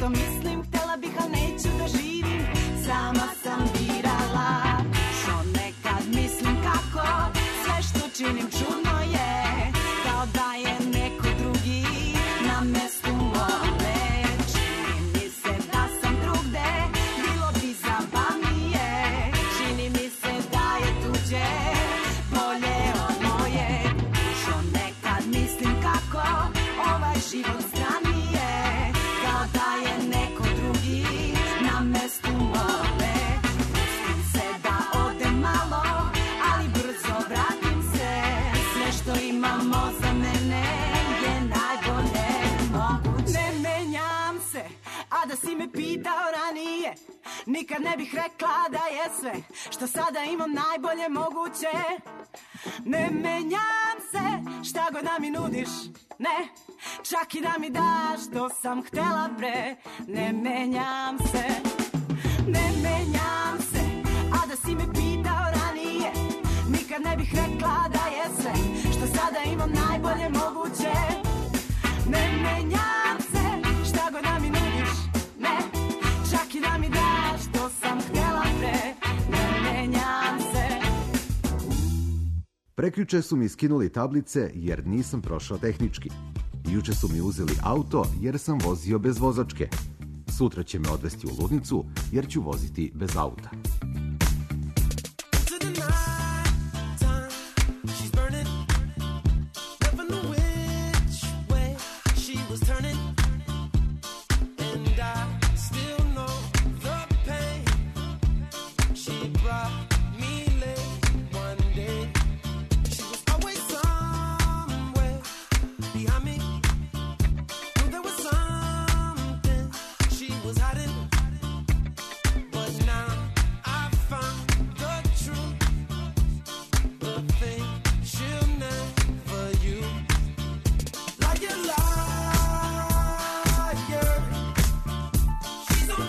što mislim, htela bih, al neću da živim. Sama sam birala. Što nekad mislim kako sve što činim čudno je, kao da je neko drugi na mestu mome. Čini mi se da sam drugde, bilo bi zabavnije. Čini mi se da je tuđe bolje od moje. Što nekad mislim kako ovaj život stranije, kao da je neko drugi na mestu mome. Pustim se da odem malo, ali brzo vratim se. Sve što imamo za mene je najbolje moguće. Ne menjam se, a da si me pitao ranije, nikad ne bih rekla da je sve što sada imam najbolje moguće. Ne menjam se, šta god da mi nudiš, ne, čak i da mi daš što sam htela pre. Ne menjam se, ne menjam se, a da si me pitao ranije, nikad ne bih rekla da je sve što sada imam najbolje moguće. Ne menjam se, šta god da mi nudiš, ne, čak i da mi daš što sam htela pre. Ne menjam se. Prekjuče su mi skinuli tablice jer nisam prošao tehnički. Juče su mi uzeli auto jer sam vozio bez vozačke. Sutra će me odvesti u ludnicu jer ću voziti bez auta. To the night time, she's burning. Never knew which way she was turning. And I still know the pain she brought me late one day. She was always somewhere behind me. Knew there was something she was hiding. But now I found the truth, the thing she'll never use. Like a liar, she's on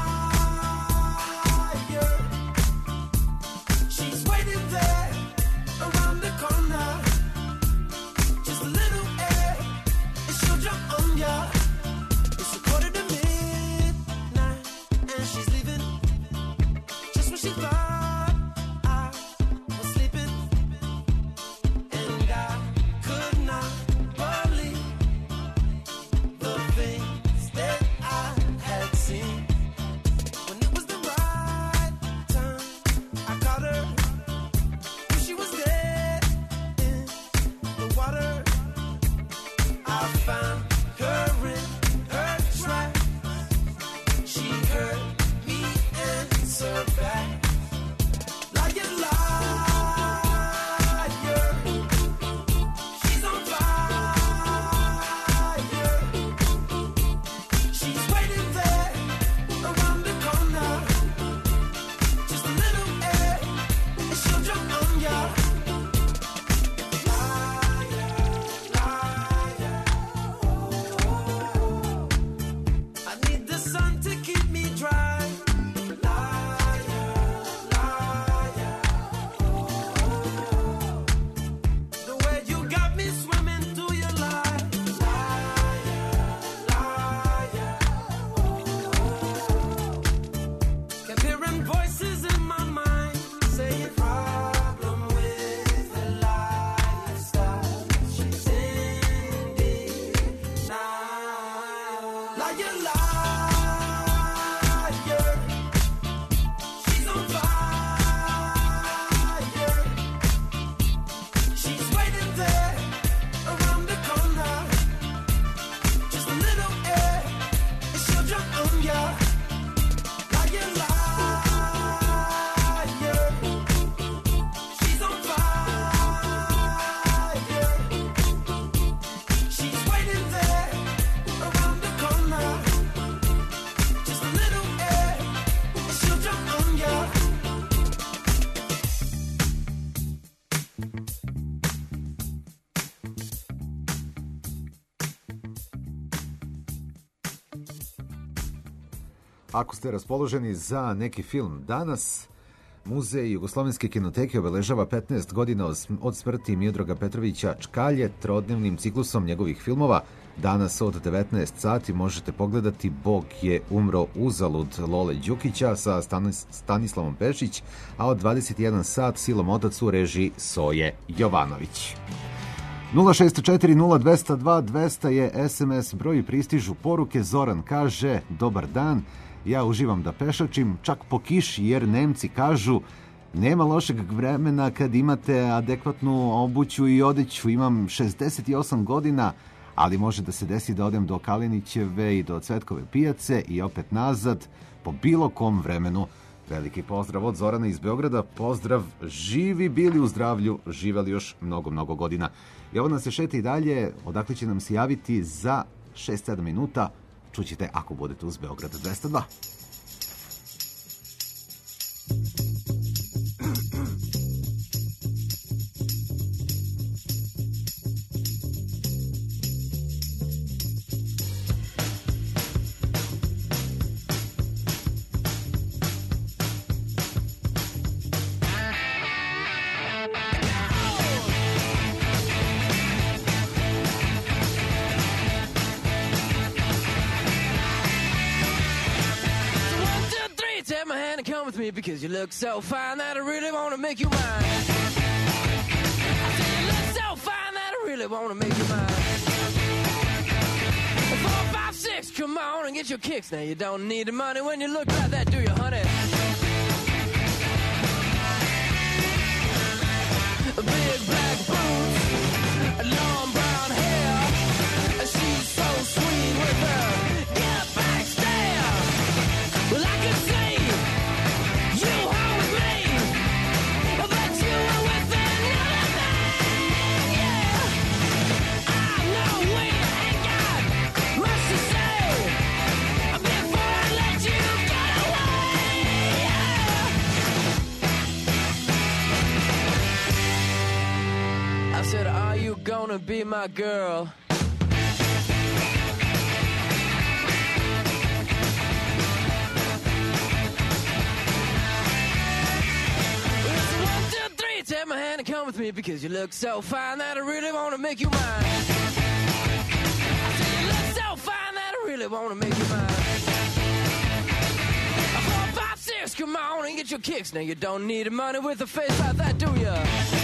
fire. She's waiting there around the corner. Just a little air, and she'll jump on ya. It's a quarter to midnight, and she's leaving. Just when she thought I was sleeping, and I could not believe the things that I had seen. When it was the right time, I caught her. Knew she was dead in the water. I found her in her tracks. She heard me answer back. Like a liar, she's on fire. She's waiting there around the corner. Just a little air, and she'll jump on ya. Liar, liar. I need the sun to keep me dry. Liar, liar. The way you got me swimming through your lies. Liar, liar. Kept hearing voices in my mind saying problem with the lifestyle she's in denial. Liar, liar. She's on fire. She's waiting there around the corner. Just a little air, and she'll jump on ya. Liar, liar. She's on fire. She's waiting there around the corner. Just a little air, and she'll jump on ya. Ako ste raspoloženi za neki film danas, Muzej Jugoslovenske kinoteke obeležava petnaest godina od smrti Miodraga Petrovića Čkalje trodnevnim ciklusom njegovih filmova Danas od devetnaest sati možete pogledati Bog je umro uzalud Lole Đukića sa Stanis, Stanislavom Pešić, a od dvadeset jedan sat Silom otac u režiji Soje Jovanović. nula šest četiri nula dva zero dva dva zero zero je es em es broj i pristižu poruke. Zoran kaže, dobar dan, ja uživam da pešačim, čak po kiši, jer Nemci kažu nema lošeg vremena kad imate adekvatnu obuću i odeću. Imam šezdeset osam godina, ali može da se desi da odem do Kalinićeve i do Cvetkove pijace i opet nazad po bilo kom vremenu. Veliki pozdrav od Zorana iz Beograda. Pozdrav, živi bili u zdravlju, živeli još mnogo, mnogo godina. I ovo nas se šeta i dalje, odakle će nam se javiti za šest sedam minuta. Čućete ako budete uz Beograd dvesta dva. Because you look so fine that I really want to make you mine. I say you look so fine that I really want to make you mine. Four, five, six, come on and get your kicks. Now you don't need the money when you look like that, do you, honey? Big black boots, long brown hair. She's so sweet with her get back stare. Well, I can see said, are you gonna be my girl? It's one, two, three, take my hand and come with me because you look so fine that I really wanna make you mine. I said you look so fine that I really wanna make you mine. Four, five, six, come on and get your kicks. Now you don't need the money with a face like that, do ya?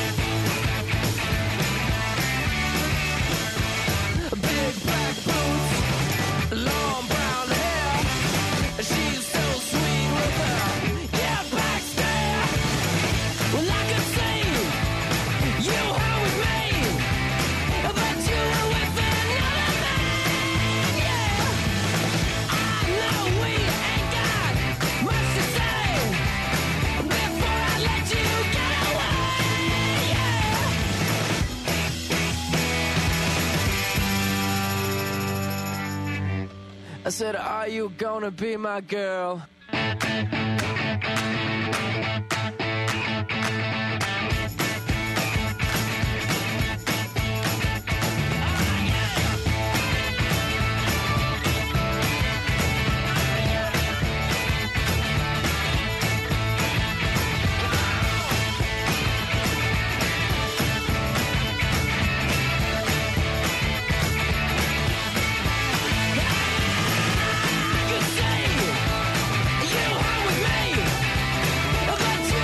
Big black boots, long brown hair. She's so sweet with her yeah, back stare. Well, I could see you were with me, but you were with another man. Yeah, I know we ain't got much to say before I let you get away. Yeah. I said, are you gonna be my girl? You say you hung with me, but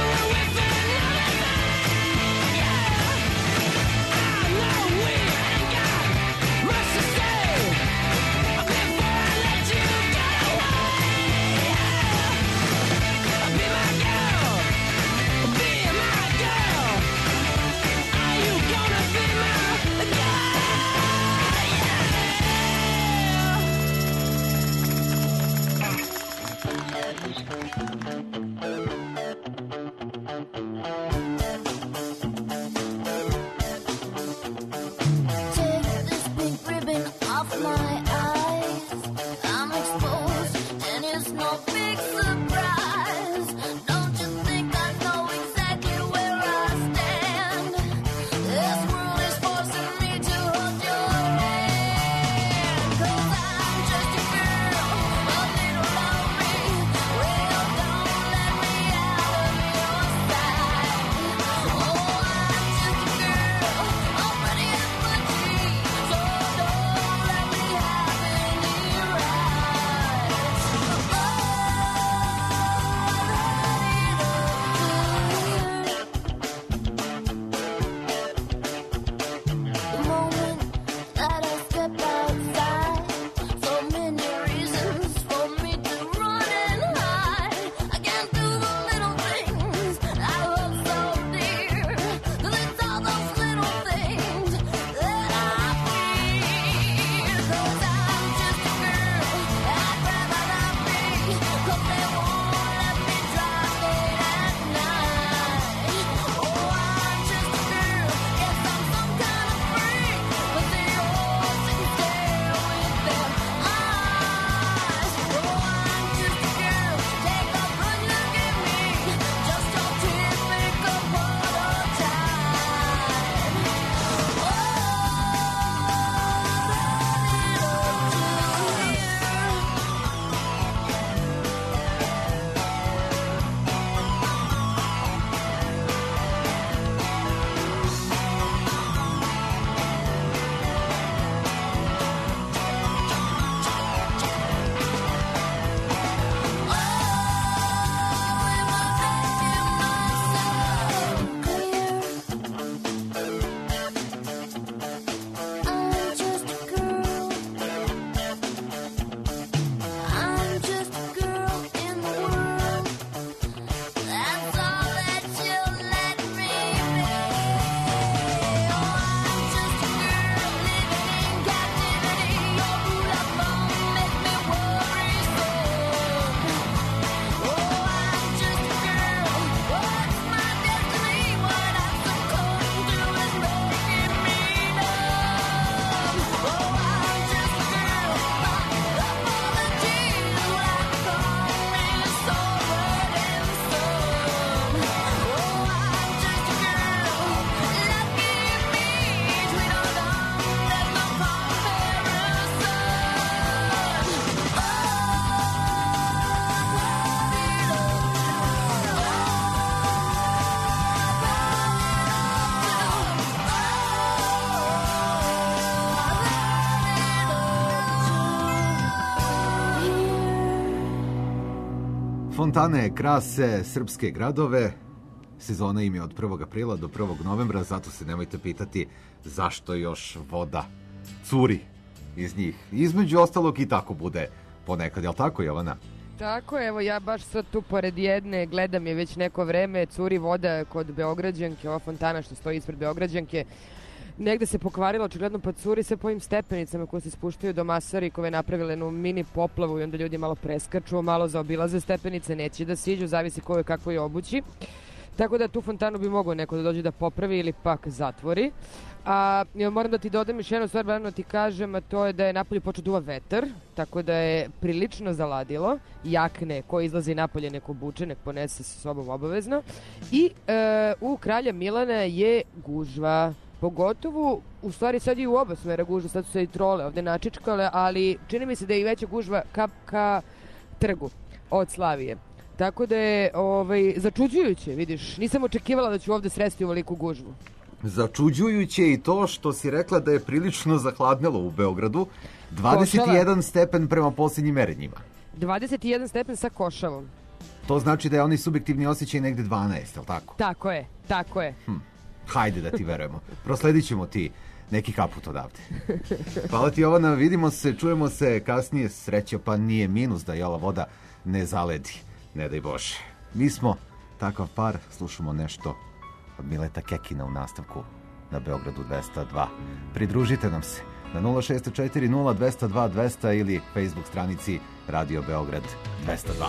Fontane krase srpske gradove. Sezona im je od prvog aprila do prvog novembra, zato se nemojte pitati zašto još voda curi iz njih. Između ostalog i tako bude ponekad, jel tako, Jovana? Tako, evo ja baš sad tu pored jedne gledam je već neko vreme, curi voda kod Beograđanke, ova fontana što stoji ispred Beograđanke. Negde se pokvarila, očigledno pa curi se po ovim stepenicama koje se spuštaju do Masari, koje je napravile jednu mini poplavu i onda ljudi malo preskaču, malo zaobilaze stepenice, neće da siđu, zavisi ko je kako je obući. Tako da tu fontanu bi mogao neko da dođe da popravi ili pak zatvori. A ja moram da ti dodam još jednu stvar, barem ti kažem, a to je da je napolje počeo duva vetar, tako da je prilično zaladilo. Jakne ko izlazi napolje nek obuče, nek ponese sa sobom obavezno. I e, u Kralja Milana je gužva. Pogotovo, u stvari sad i u oba smera gužva, sad su se i trole ovde načičkale, ali čini mi se da je i veća gužva ka, ka trgu od Slavije. Tako da je ovaj, začuđujuće, vidiš, nisam očekivala da ću ovde sresti ovoliku gužvu. Začuđujuće i to što si rekla da je prilično zahladnelo u Beogradu, dvadeset jedan stepen prema posljednjim merenjima. dvadeset jedan stepen sa košavom. To znači da je onaj subjektivni osjećaj negde dvanaest, je li tako? Tako je, tako je. Hm. Hajde da ti verujemo. Prosledit ćemo ti neki kaput odavde. Hvala ti, Jovana, vidimo se, čujemo se kasnije, sreća pa nije minus da je ova voda ne zaledi, ne daj Bože. Mi smo takav par, slušamo nešto od Mileta Kekina u nastavku na Beogradu dvesta dva. Pridružite nam se na nula šest četiri nula dvesta dva dvesta ili Facebook stranici Radio Beograd dvesta dva.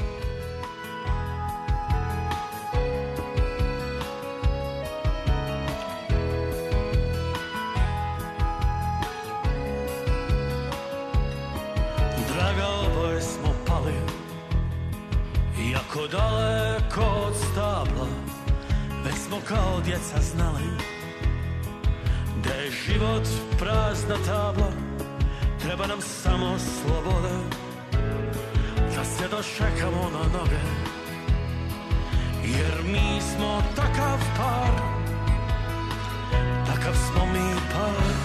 Jako daleko od stabla, već smo kao djeca znali da je život prazna tabla, treba nam samo sloboda, da se dočekamo na noge, jer mi smo takav par, takav smo mi par.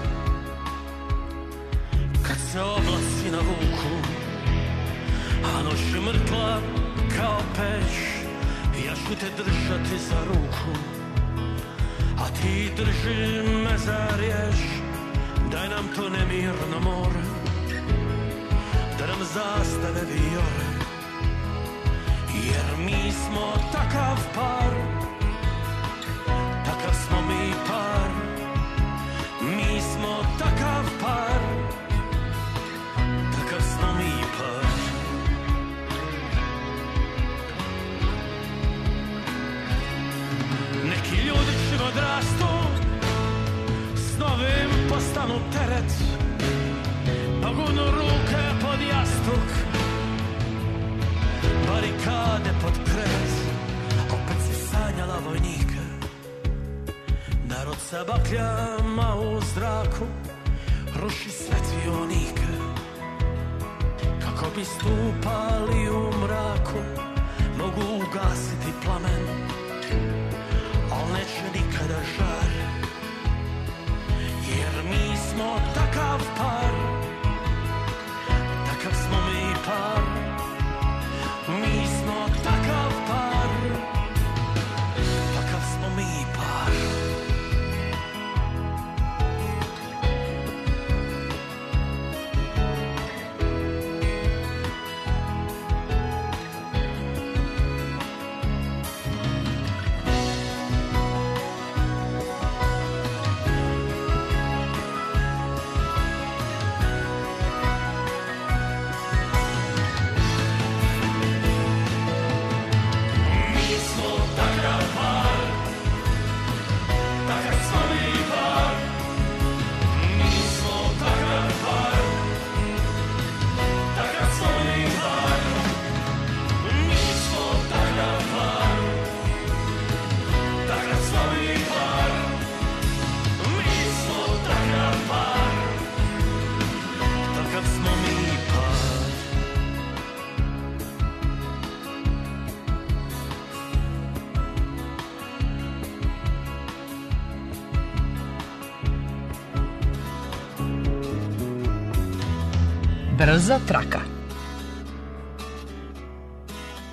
Kad se oblaci navuku, a noć je mrtla kao peć, ja ću te držati za ruku, a ti drži me za riječ. Daj nam to nemirno more, da nam zastane vijore, jer mi smo takav par, takav smo mi par, mi smo takav par, takav smo mi par. Neki ljudi čim odrastu, snovi im postanu teret, pa gunu ruke pod jastuk, barikade pod krevet. Opet si sanjala vojnika, narod sa bakljama u zraku ruši svetionike, kako bi stupali u mraku, mogu ugasiti plamen, al neće nikada žar, jer mi smo takav par, takav smo mi par, mi smo takav par, takav smo mi par. Brza traka.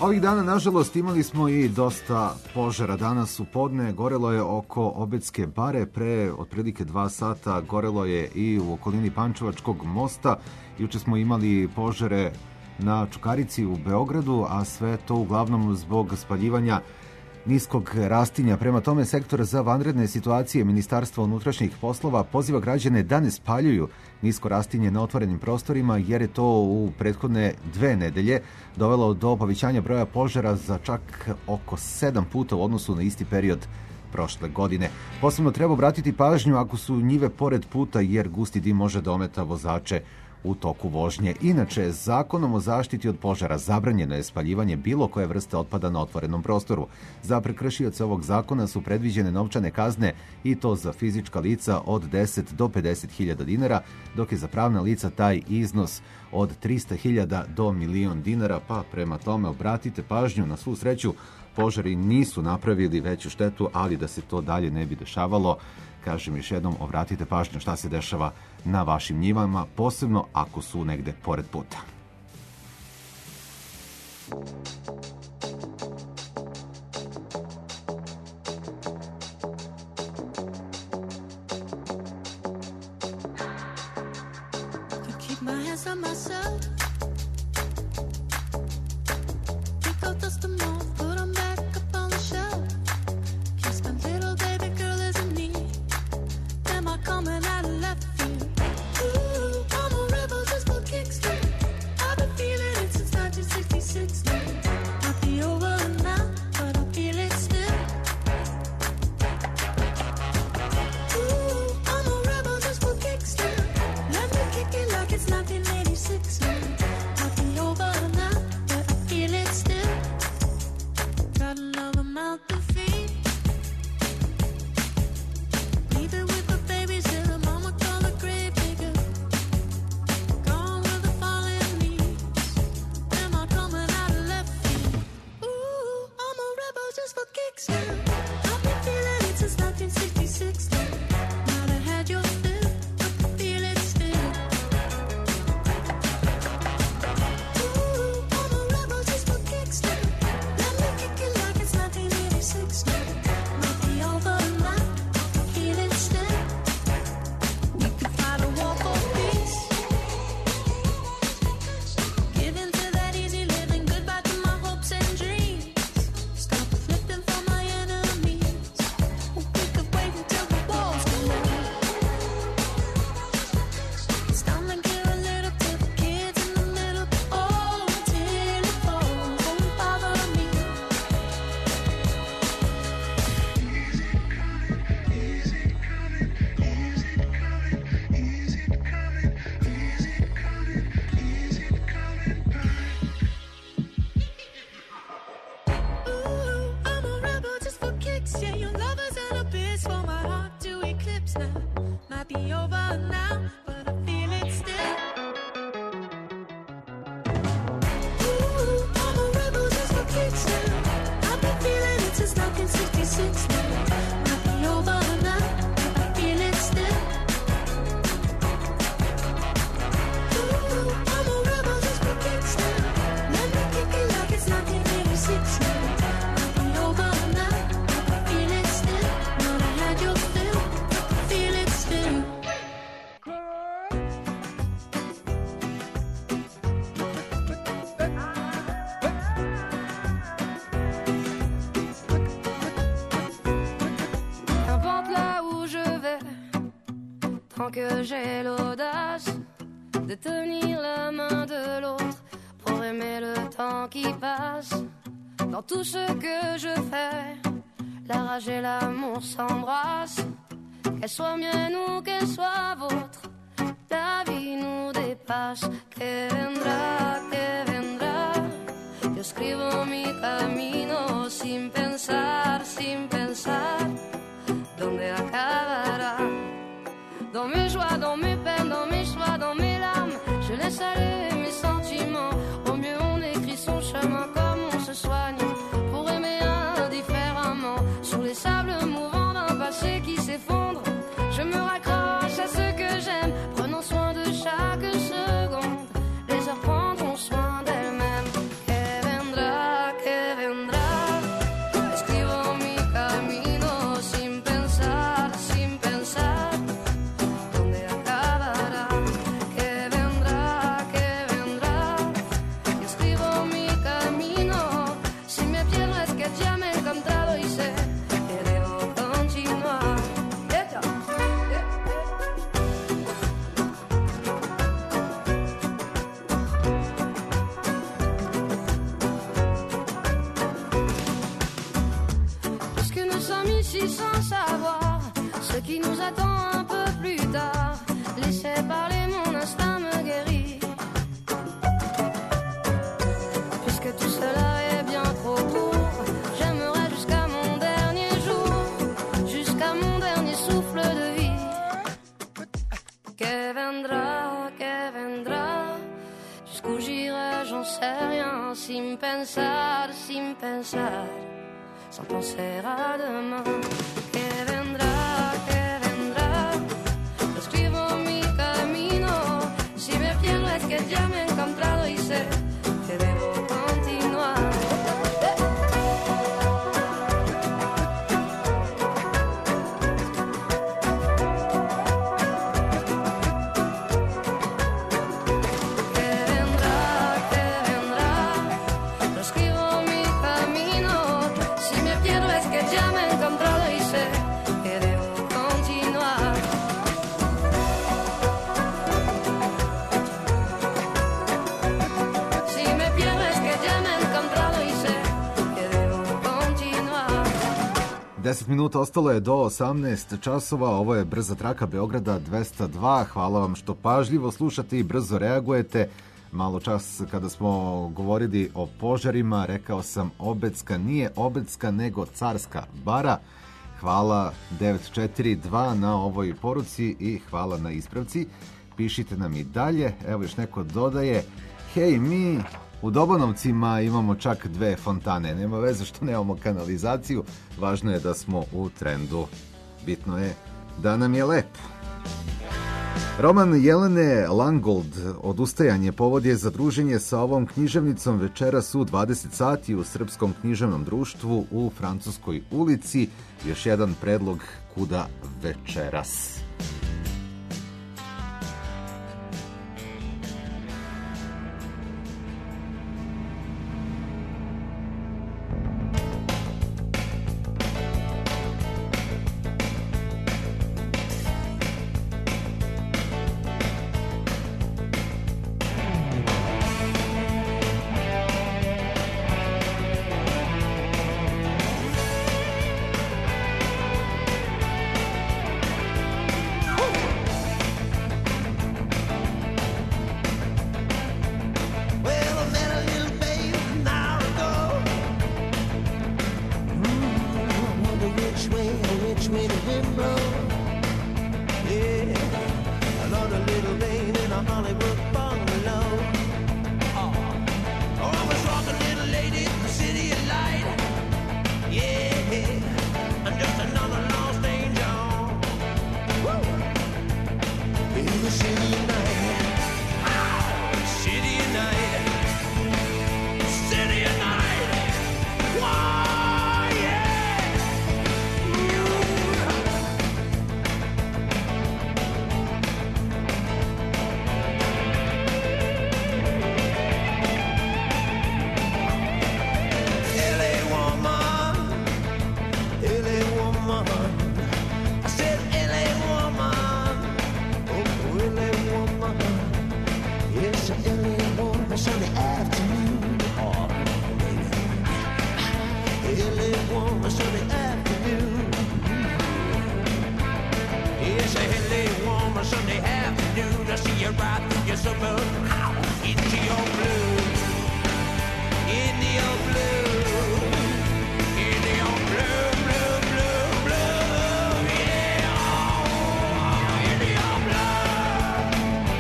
Ovih dana, nažalost, imali smo i dosta požara. Danas u podne gorelo je oko Obedske bare, pre otprilike dva sata gorelo je i u okolini Pančevačkog mosta. Juče smo imali požare na Čukarici u Beogradu, a sve to uglavnom zbog spaljivanja niskog rastinja. Prema tome, sektor za vanredne situacije Ministarstva unutrašnjih poslova poziva građane da ne spaljuju nisko rastinje na otvorenim prostorima, jer je to u prethodne dve nedelje dovelo do povećanja broja požara za čak oko sedam puta u odnosu na isti period prošle godine. Posebno treba obratiti pažnju ako su njive pored puta, jer gusti dim može da ometa vozače u toku vožnje. Inače, zakonom o zaštiti od požara zabranjeno je spaljivanje bilo koje vrste otpada na otvorenom prostoru. Za prekršioce ovog zakona su predviđene novčane kazne, i to za fizička lica od deset do pedeset hiljada dinara, dok je za pravna lica taj iznos od trista hiljada do milion dinara, pa prema tome obratite pažnju. Na svu sreću, požari nisu napravili veću štetu, ali da se to dalje ne bi dešavalo, kažem još jednom, obratite pažnju šta se dešava na vašim njivama, posebno ako su negde pored puta. Que j'ai l'audace de tenir la main de l'autre pour aimer le temps qui passe. Dans tout ce que je fais, la rage et l'amour s'embrassent. Qu'elle soit mienne ou qu'elle soit vôtre, la vie nous dépasse. Que vendrá, que vendrá. Yo escribo mi camino sin pensar, sin pensar dónde acabará. Dans mes joies, dans mes peines, dans mes choix, dans mes larmes, je laisse aller mes sentiments. Au mieux on écrit son chemin comme on se soigne, pour aimer indifféremment. Sur les sables mouvants d'un passé qui s'effondre, je me raccroche à ce que j'aime, prenant soin de chaque seconde. Les heures prendront soin d'elles-mêmes. Que vendrá, ici sans savoir ce qui nous attend un peu plus tard. Laissez parler, mon instinct me guérit. Puisque tout cela est bien trop court, j'aimerais jusqu'à mon dernier jour, jusqu'à mon dernier souffle de vie. Que vendra, que vendra, jusqu'où j'irai, j'en sais rien, sin pensar, sin pensar, sans penser à demain. Que vendra, que vendra, lo escribo mi camino. Si me pierdo es que ya me he encontrado y sé que debo continuar. Que vendrá, que vendrá, lo escribo mi camino. Si me pierdo es que ya me he encontrado y sé que debo continuar. Si me pierdo es que ya me he encontrado y sé que debo continuar. deset minuta ostalo je do osamnaest časova, ovo je Brza traka Beograda dvesta dva. Hvala vam što pažljivo slušate i brzo reagujete. Malo čas kada smo govorili o požarima, rekao sam Obedska, nije Obedska nego Carska bara. Hvala devet četiri dva na ovoj poruci i hvala na ispravci. Pišite nam i dalje, evo još neko dodaje, hej, mi u Dobanovcima imamo čak dve fontane, nema veze što nemamo kanalizaciju, važno je da smo u trendu, bitno je da nam je lepo. Roman Jelene Langold, Odustajanje, povod je za druženje sa ovom književnicom večeras u dvadeset sati u Srpskom književnom društvu u Francuskoj ulici. Još jedan predlog kuda večeras. Well, I met a little babe an hour ago. Mm, I wonder which way, which way the wind blows. Yeah, another little lane in a Hollywood bungalow. Oh, I was walking, little lady, in the city of light. Yeah, I'm just another lost angel. Woo! In the city of night. City of night. City of night. Why, yeah. L A woman. L A woman. I said L A woman. Oh, L A woman. It's an L A woman Sunday afternoon. Oh, L A woman Sunday afternoon. It's a L A woman Sunday afternoon. I see you right through your suburb, into your blue, into your blue, into your blue, blue, blue, blue. Yeah, oh, into your blue.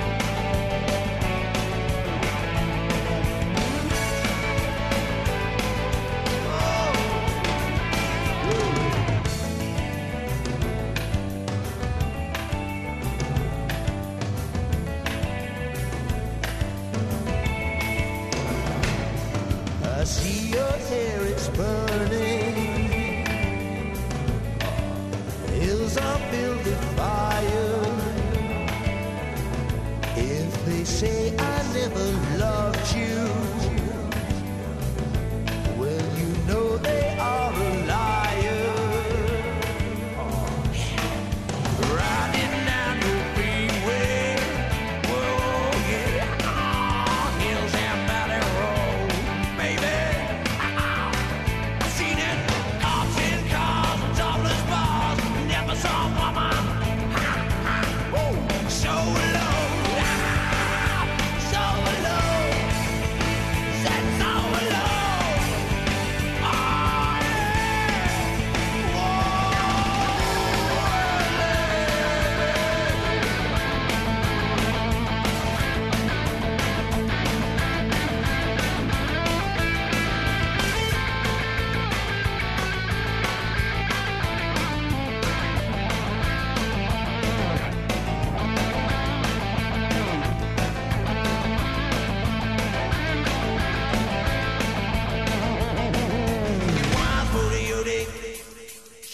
I see your hair, it's burning. Hills are filled with fire. If they say I never loved you, well, you know they are a liar. Riding down the freeway, whoa, yeah, oh, hills and valley road, baby. I've seen it, cops in cars, topless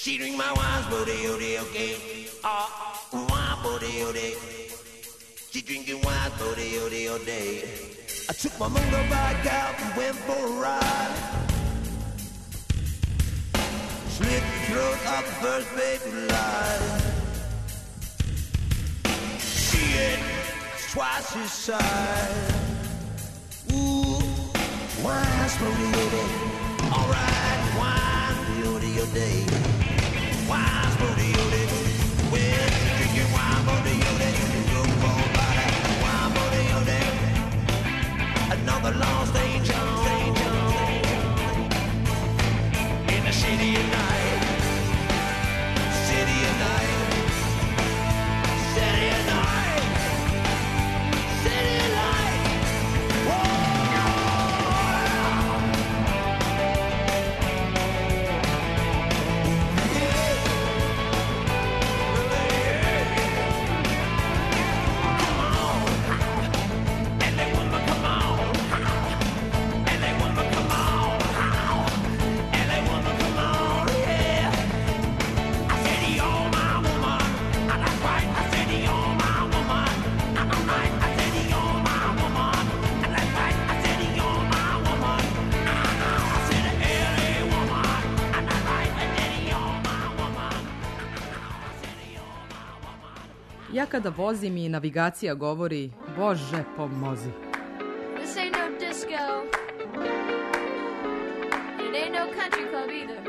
She drink my wine, booty, booty, okay. Ah, wine, booty, booty. She drinking wine, booty, booty, all day. I took my motorbike out and went for a ride. Slit the throat of the first baby line. She ain't twice his size. Ooh, wine, booty, booty. All right, wine, booty, all day. Wine, booty, booty. Well, she drinking wine, booty, booty. Look for a body, wine, booty, booty. Another lost angel, angel. In the city at night, city at night, city at night, city at night. Ja kada vozim i navigacija govori, Bože pomozi. This ain't no disco. It ain't no country club either.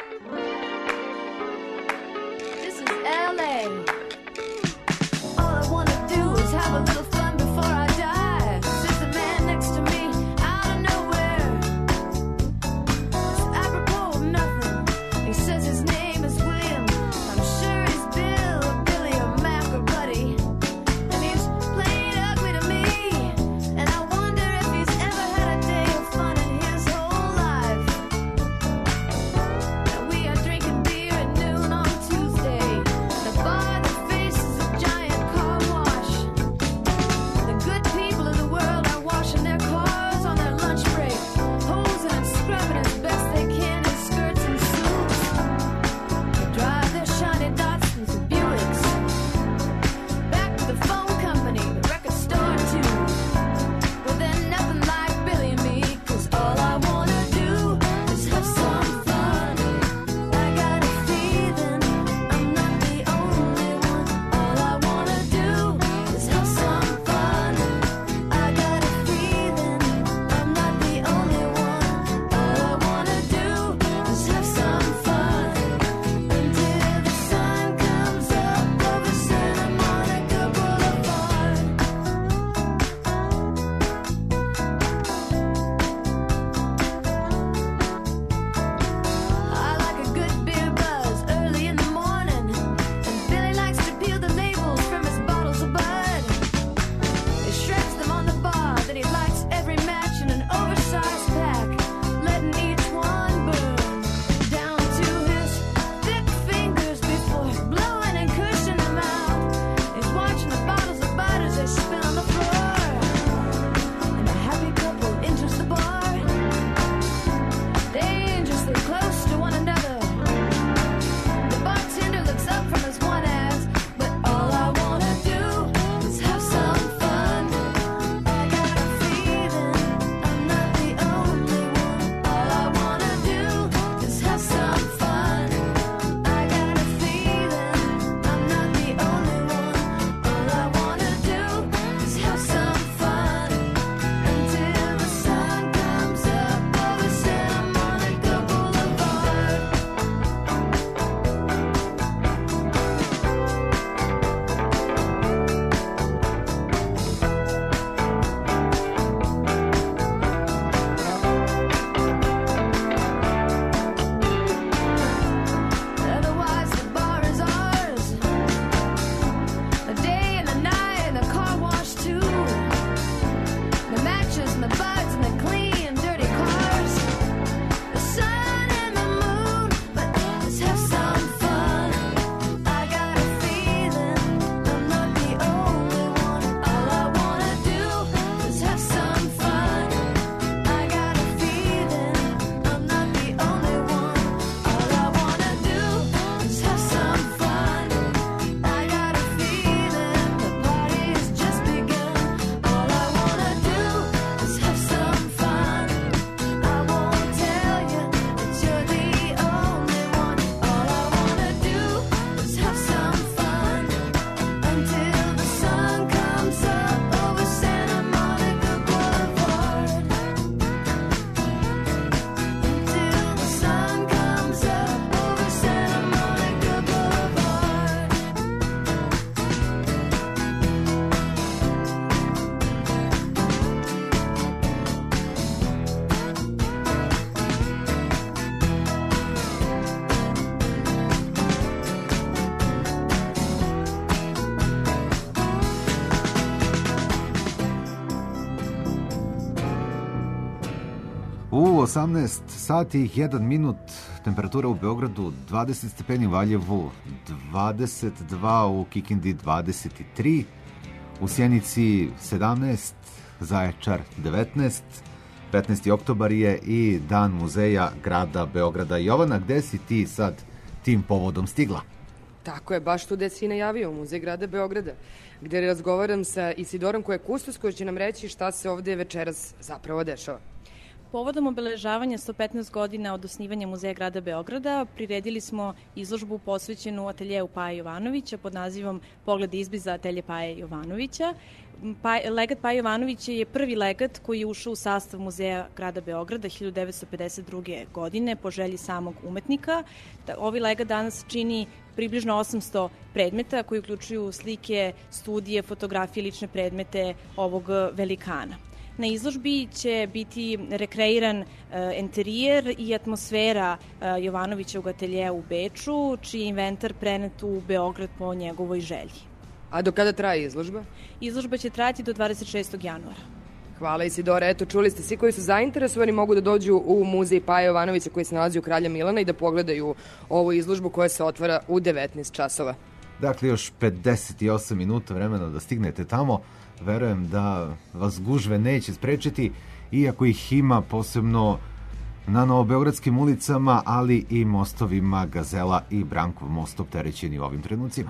This is L A. All I wanna do is have a little fun before I die. There's a man next to me out of nowhere. It's apropos of nothing. He says his name is William. I'm sure he's Bill or Billy or Mac or Buddy. And he's playing ugly to me. And I wonder if he's ever had a day of fun in his whole life. And we are drinking beer at noon on Tuesday. The bar that faces a giant car wash. The good people of the world are washing their cars on their lunch break, hosing and scrubbing as best they can in skirts and suits. They drive osamnaest sati i jedan minut, temperatura u Beogradu dvadeset stepeni, u Valjevu dvadeset dva, u Kikindi dvadeset tri, u Sjenici sedamnaest, Zaječar devetnaest, petnaesti oktobar je i Dan muzeja grada Beograda. Jovana, gde si ti sad tim povodom stigla? Tako je, baš tu gde si najavio, u Muzej grada Beograda, gde razgovaram sa Isidorom koja je kustos, koja će nam reći šta se ovde večeras zapravo dešava. Povodom obeležavanja sto petnaest godina od osnivanja Muzeja grada Beograda priredili smo izložbu posvećenu ateljeu Paje Jovanovića pod nazivom Pogled izbliza atelje Paje Jovanovića. Pa, legat Paje Jovanovića je prvi legat koji je ušao u sastav Muzeja grada Beograda hiljadu devetsto pedeset druge. godine po želji samog umetnika. Ovi legat danas čini približno osamsto predmeta koji uključuju slike, studije, fotografije, lične predmete ovog velikana. Na izložbi će biti rekreiran uh, enterijer i atmosfera uh, Jovanovićevog ateljeja u Beču, čiji je inventar prenet u Beograd po njegovoj želji. A do kada traje izložba? Izložba će trajati do dvadeset šestog januara. Hvala Isidora, eto čuli ste, svi koji su zainteresovani mogu da dođu u Muzej Paje Jovanovića koji se nalazi u Kralja Milana i da pogledaju ovu izložbu koja se otvara u devetnaest časova. Dakle, još pedeset osam minuta vremena da stignete tamo. Verujem da vas gužve neće sprečiti, iako ih ima posebno na novobeogradskim ulicama, ali i mostovima Gazela i Brankov most opterećeni u ovim trenucima.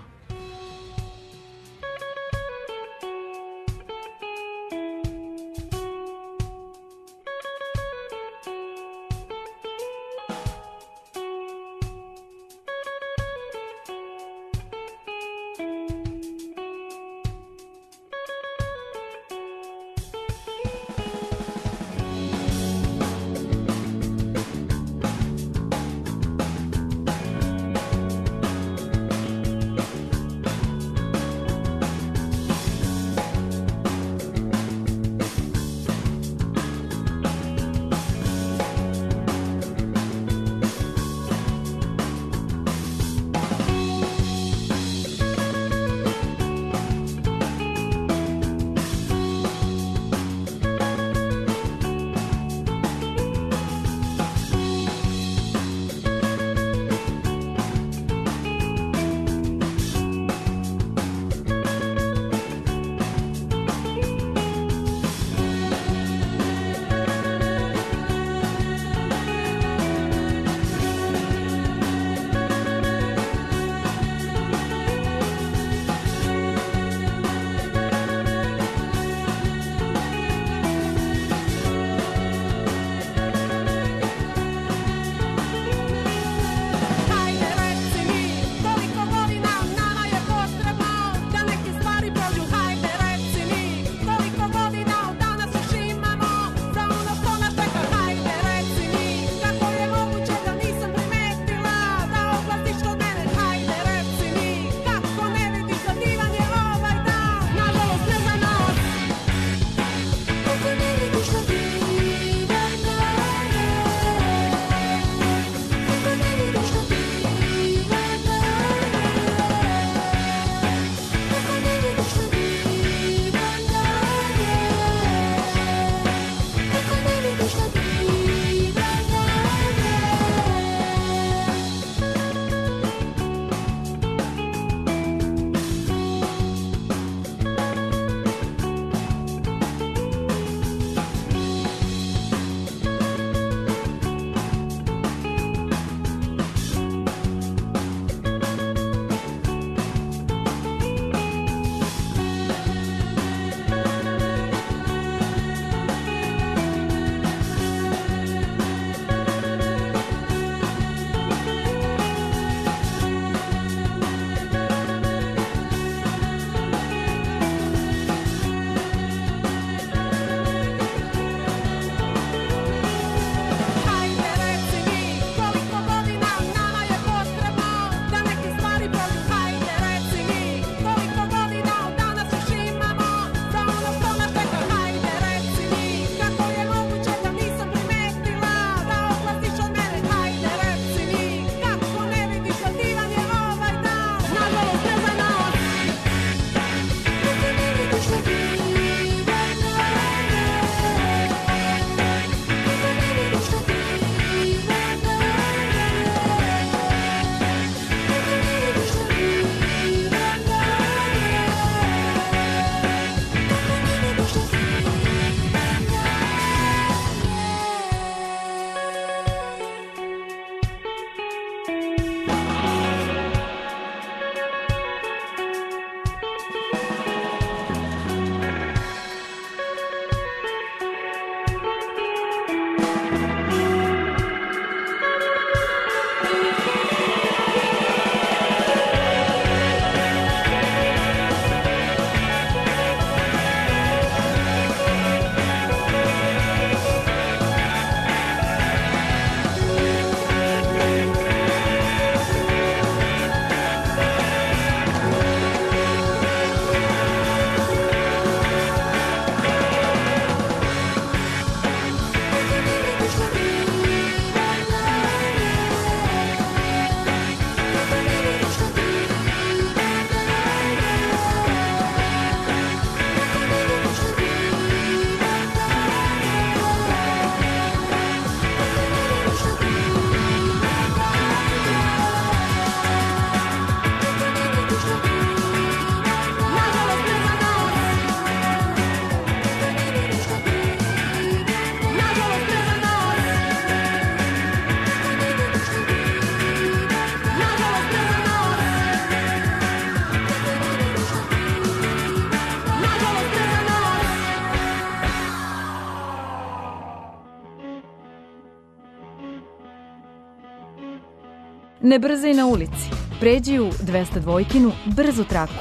Ne brzaj na ulici. Pređi u dvesta dvojkinu brzu traku.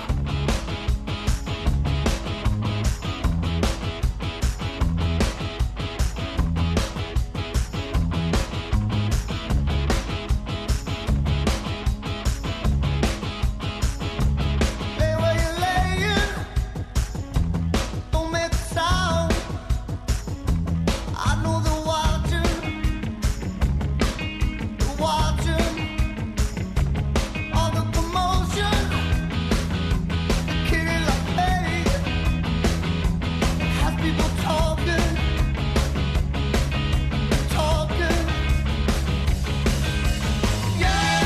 Lay where you're laying, don't make a sound. I know they're watching, they're watching all the commotion. Kitty like hey, has people talking, talking. Yeah.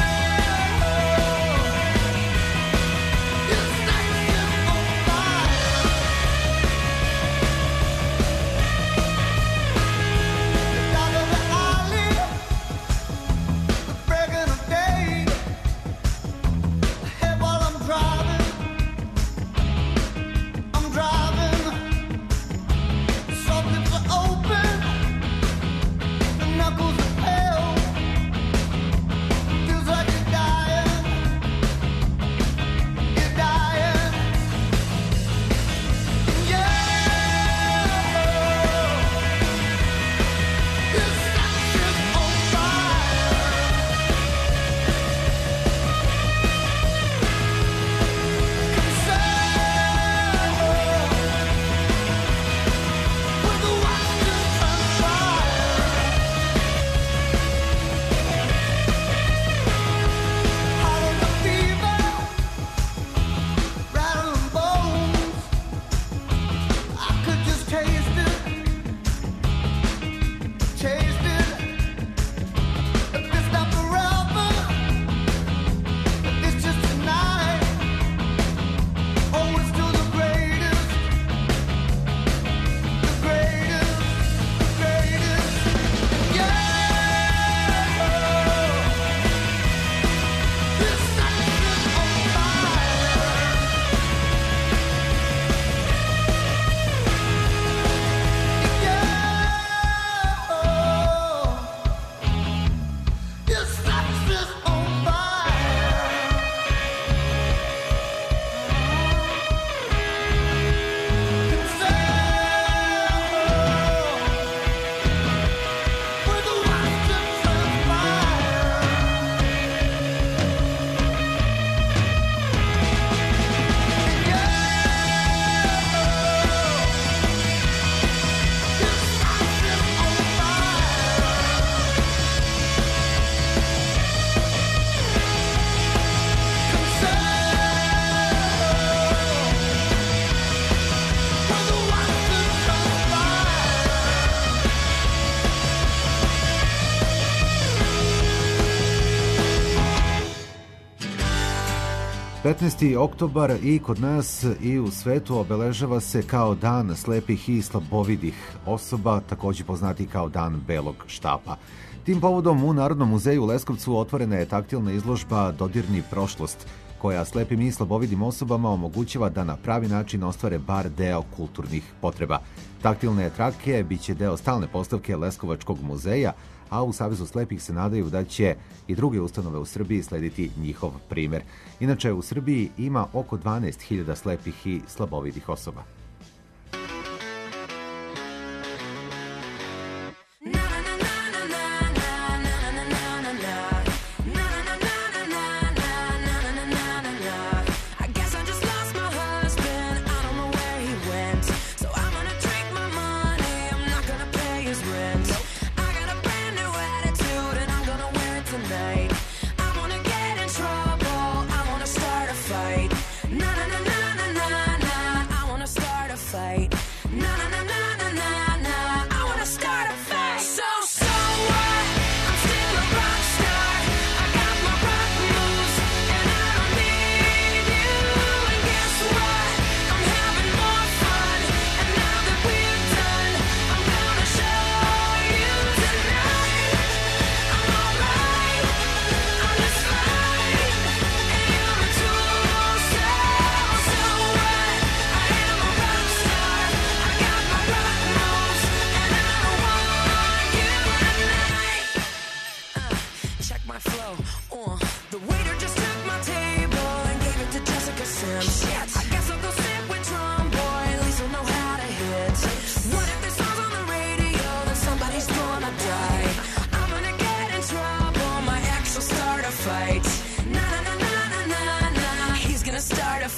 petnaesti oktobar i kod nas i u svetu obeležava se kao dan slepih i slabovidih osoba, takođe poznati kao dan belog štapa. Tim povodom u Narodnom muzeju u Leskovcu otvorena je taktilna izložba Dodirni prošlost, koja slepim i slabovidim osobama omogućava da na pravi način ostvare bar deo kulturnih potreba. Taktilne trake biće deo stalne postavke Leskovačkog muzeja, a u Savezu slepih se nadaju da će i druge ustanove u Srbiji slediti njihov primer. Inače, u Srbiji ima oko dvanaest hiljada slepih i slabovidih osoba. Start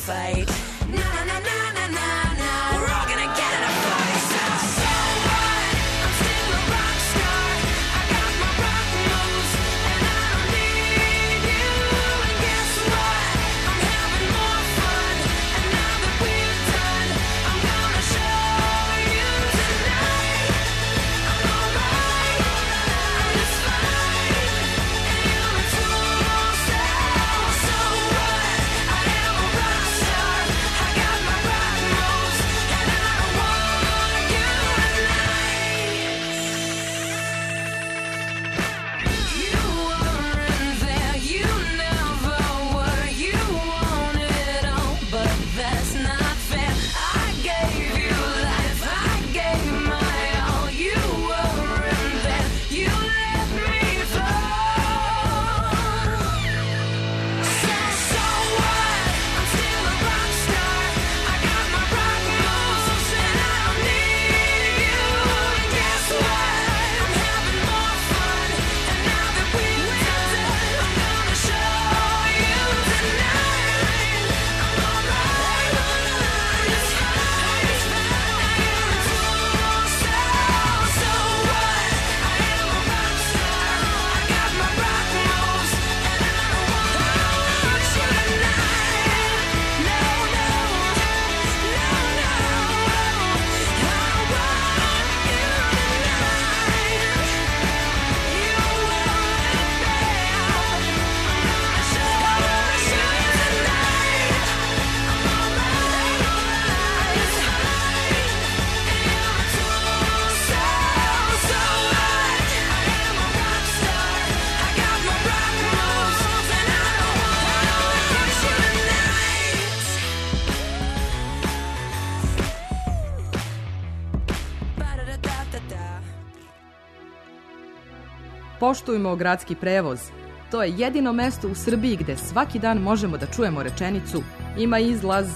fight. Na na na na na na na. We're all gonna get in a fight. So, so what? I'm still a rock star. I got my rock moves, and I don't need you. And guess what? I'm having more fun. And now that we're done, I'm gonna show you tonight. I'm alright. I'm just fine. And you're a tool, so, so what? I am a rock star. I got my rock moves, and I don't want you tonight. You weren't there, you never were. You wanted all, but that's not fair. I gave you life, I gave my all. You weren't there, you let me fall. So, so what? I'm still a rock star. I got my rock moves, and I don't need you. And guess what? I'm having more fun. And now that we're done, I'm gonna show you tonight. I'm alright. I'm just fine. You're a tool, so, so what? I am a rock star. I got my rock moves, and I don't want you tonight. No, no, no, no. I want you tonight. You want it bad. I show you tonight. I'm alright. I'm just fine. You're a tool, so, so what? I am a rock star. I got my rock moves, and I don't want you tonight. Ba-da-da-da-da-da. Poštujmo gradski prevoz. To je jedino mesto u Srbiji gde svaki dan možemo da čujemo rečenicu ima izlaz.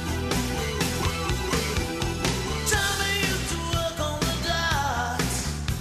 Tell me you to work on the docks.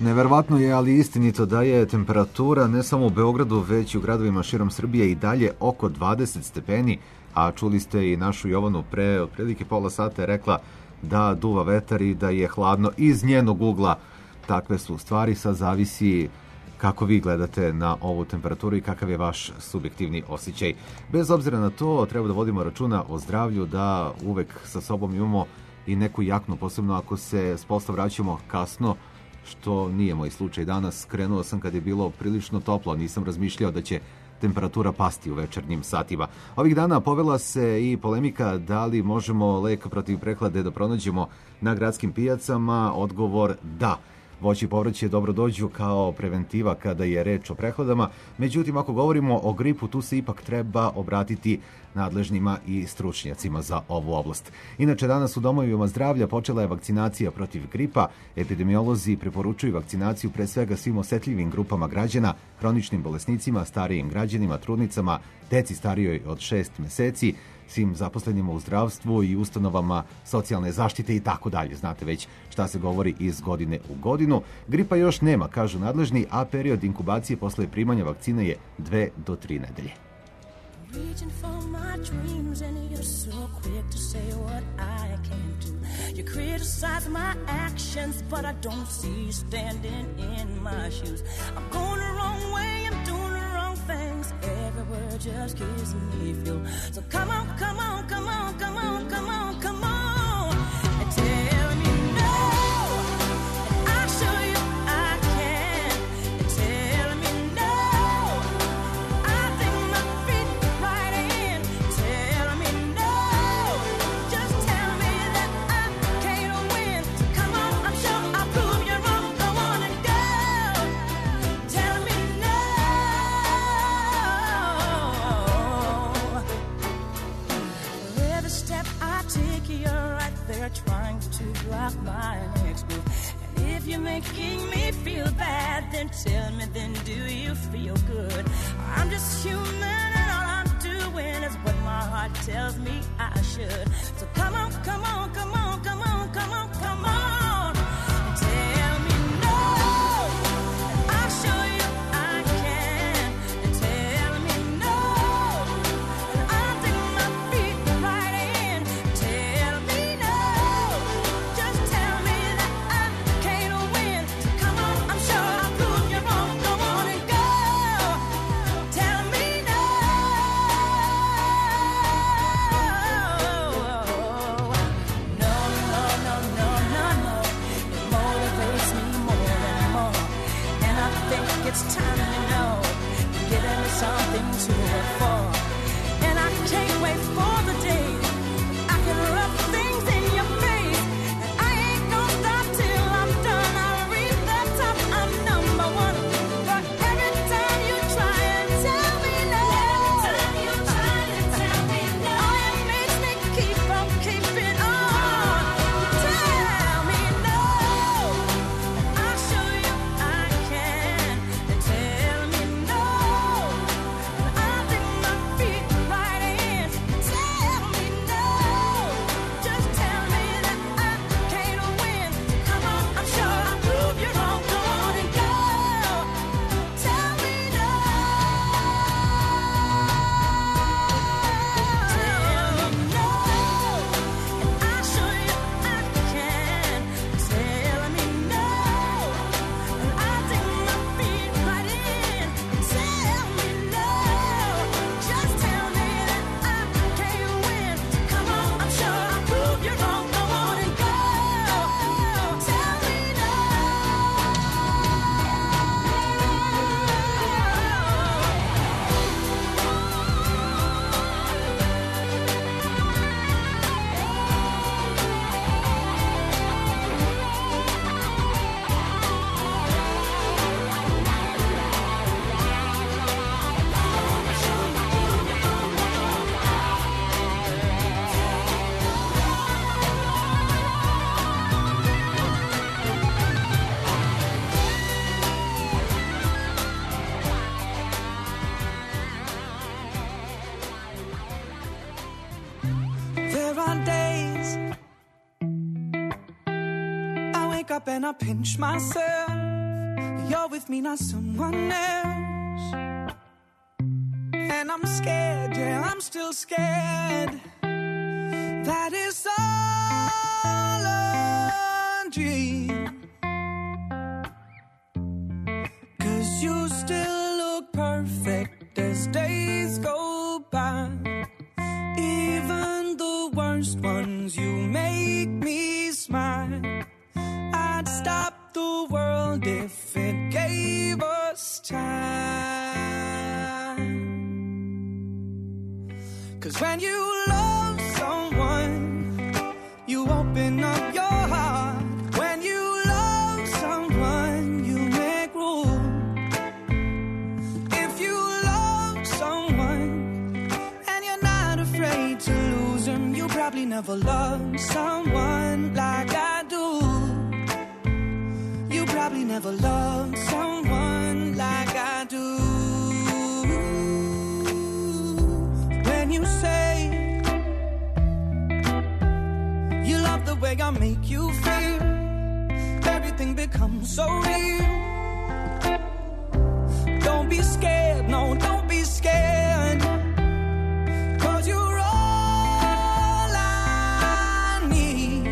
Neverovatno je, ali istinito da je temperatura ne samo u Beogradu, već i u gradovima širom Srbije i dalje oko dvadeset stepeni, a čuli ste i našu Jovanu pre otprilike pola sata je rekla da duva vetar i da je hladno iz njenog ugla. Takve su stvari, sad zavisi kako vi gledate na ovu temperaturu i kakav je vaš subjektivni osjećaj. Bez obzira na to, treba da vodimo računa o zdravlju, da uvek sa sobom imamo i neku jaknu, posebno ako se s posla vraćamo kasno, što nije moj slučaj danas. Krenuo sam kad je bilo prilično toplo, nisam razmišljao da će temperatura pasti u večernjim satima. Ovih dana povela se i polemika da li možemo lek protiv prehlade da pronađemo na gradskim pijacama. Odgovor da. Voće i povrće dobro dođu kao preventiva kada je reč o prehladama. Međutim, ako govorimo o gripu, tu se ipak treba obratiti nadležnima i stručnjacima za ovu oblast. Inače, danas u domovima zdravlja počela je vakcinacija protiv gripa. Epidemiolozi preporučuju vakcinaciju pre svega svim osetljivim grupama građana, hroničnim bolesnicima, starijim građanima, trudnicama, deci starijoj od šest meseci, svim zaposlenima u zdravstvu i ustanovama socijalne zaštite i tako dalje. Znate već šta se govori iz godine u godinu. Gripa još nema, kažu nadležni, a period inkubacije posle primanja vakcine je dve do tri nedelje. Reaching for my dreams and you're so quick to say what I can't do. You criticize my actions, but I don't see you standing in my shoes. I'm going the wrong way, I'm doing the wrong things. Every word just gives me fuel. So come on, come on, come on, come on, come on, come on, and tell me no. And I'll show you I can. And tell me no. I think my feet right in. Tell me no. Just tell me that I can't win. So come on, I'm sure I'll prove you wrong. Go on and go. Tell me no. For every step I take, you're right there trying to block my next move. And if you're making me feel bad, then tell me, then do you feel good? I'm just human and all I'm doing is what my heart tells me I should. So come on, come on, come on, come on, come on, come on, and tell me no. And I'll show you I can. And tell me no. And I'll dig my feet right in. Tell me no. Just tell me that I can't win. So come on, I'm sure I'll prove you wrong. Go on and go. Tell me no. No, no, no, no, no, no. It motivates me more and more. And I think it's time to know. You're giving me something to look for. And I can't wait for the day I can rub things in your face. And I ain't gonna stop till I'm done. I'll reach the top. I'm number one. But every time you try and tell me no, every time you try and tell me no, oh, it makes me keep on keeping on. Tell me no. And I'll show you I can. And tell me no. And I'll dig my feet right in. Tell me no. Just tell me that I can't win. Come on, I'm sure I'll prove you wrong. Go on and go. Tell me no. Tell me no. And I'll show you I can. Tell me no. And I'll dig my feet right in. Tell me no. Just tell me that I can't win. Come on, I'm sure I'll prove you wrong. Go on and go. Tell me no. There are days I wake up and I pinch myself. with me, not someone else. And I'm scared, yeah, I'm still scared. That is all a dream. 'Cause you still look perfect as days go by. Even the worst ones, you make me smile. I'd stop the world if it gave us time. 'Cause when you love someone, you open up your heart. When you love someone, you make room. If you love someone and you're not afraid to lose them, you probably never loved someone like I do. You probably never loved someone like I do. When you say you love the way I make you feel, everything becomes so real. Don't be scared, no, don't be scared. 'Cause you're all I need.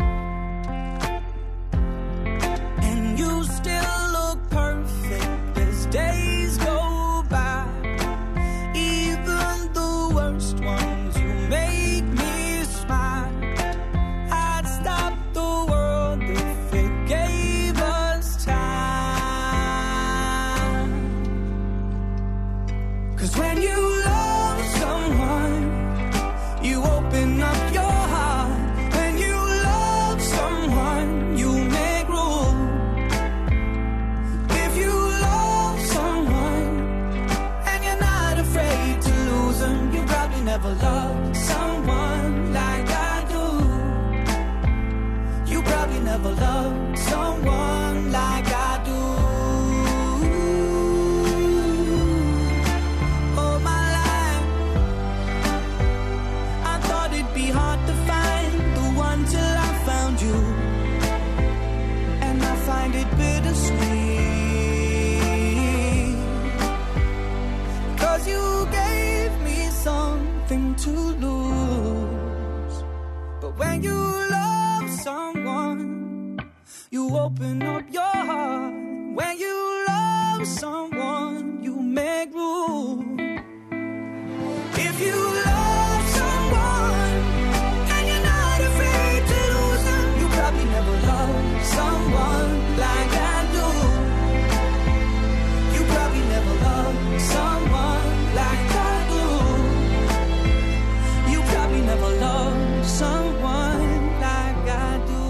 And you still look perfect as days go by. Even the worst ones, you make me smile. I'd stop the world if it gave us time. 'Cause when you love someone, you open up your heart. When you love someone, you make room. If you love someone and you're not afraid to lose them, you probably never loved someone like I do. You probably never loved someone like I do. All my life, I thought it'd be hard to find the one till I found you. And I find it bittersweet. 'Cause you gave me something to lose. But when you love someone, you open up your heart. When you love someone, you make room. If you love someone and you're not afraid to lose them, you probably never loved someone like I do. You probably never loved someone like I do. You probably never loved someone like I do.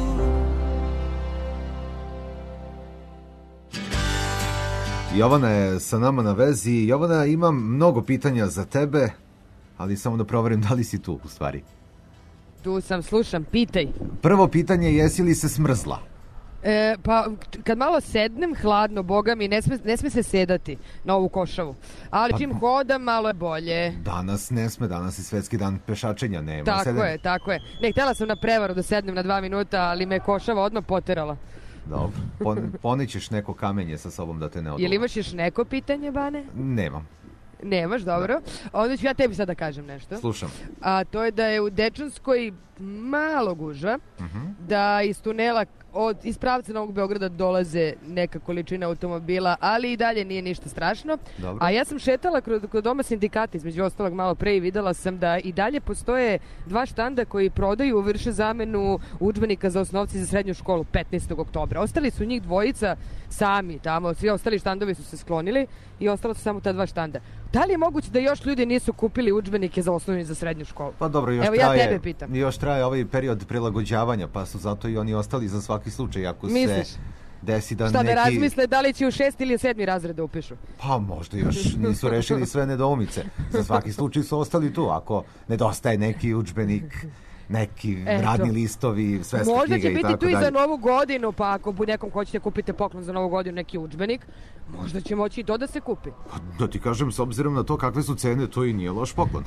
Jovana je sa nama na vezi. Jovana, imam mnogo pitanja za tebe, ali samo da proverim da li si tu u stvari. Tu sam, slušam, pitaj. Prvo pitanje, jesi li se smrzla? E, pa, kad malo sednem, hladno, boga mi, ne sme, ne sme se sedati na ovu košavu. Ali Pa- čim hodam, malo je bolje. Danas ne sme, danas je svetski dan pešačenja, nema Tako sedenja. je, tako je. Ne, htjela sam na prevaru da sednem na dva minuta, ali me košava odmah poterala. Dobro, Pon, ponećeš neko kamenje sa sobom da te ne oduva. Jel imaš još neko pitanje, Bane? Nemam, Nemaš, dobro. Onda ću ja tebi sad da kažem nešto. slušam. A to je da je u Dečanskoj malo gužva, Mhm. da iz tunela od, iz pravca Novog Beograda dolaze neka količina automobila, ali i dalje nije ništa strašno. Dobro. A ja sam šetala kod, kod doma sindikata, između ostalog malo pre, i videla sam da i dalje postoje dva štanda koji prodaju, vrše zamenu udžbenika za osnovci za srednju školu petnaestog oktobra. Ostali su njih dvojica sami tamo, svi ostali štandovi su se sklonili i ostala su samo ta dva štanda. Da li je moguće da još ljudi nisu kupili udžbenike za osnovnu i za srednju školu? Pa dobro, još Evo, ja traje, tebe pitam. još traje ovaj period prilagođavanja, pa su zato i oni ostali za svaki slučaj. Ako Misliš? se desi da Šta neki... da razmisle da li će u šest ili u sedmi razred da upišu? Pa možda još nisu rešili sve nedoumice. Za svaki slučaj su ostali tu. Ako nedostaje neki udžbenik, neki Eto. radni listovi, sveske Možda knjige će i biti tako tu i dalje. za novu godinu, pa ako bu nekom hoćete kupite poklon za novu godinu, neki udžbenik, možda će moći i to da se kupi. Da ti kažem, s obzirom na to kakve su cene, to i nije loš poklon.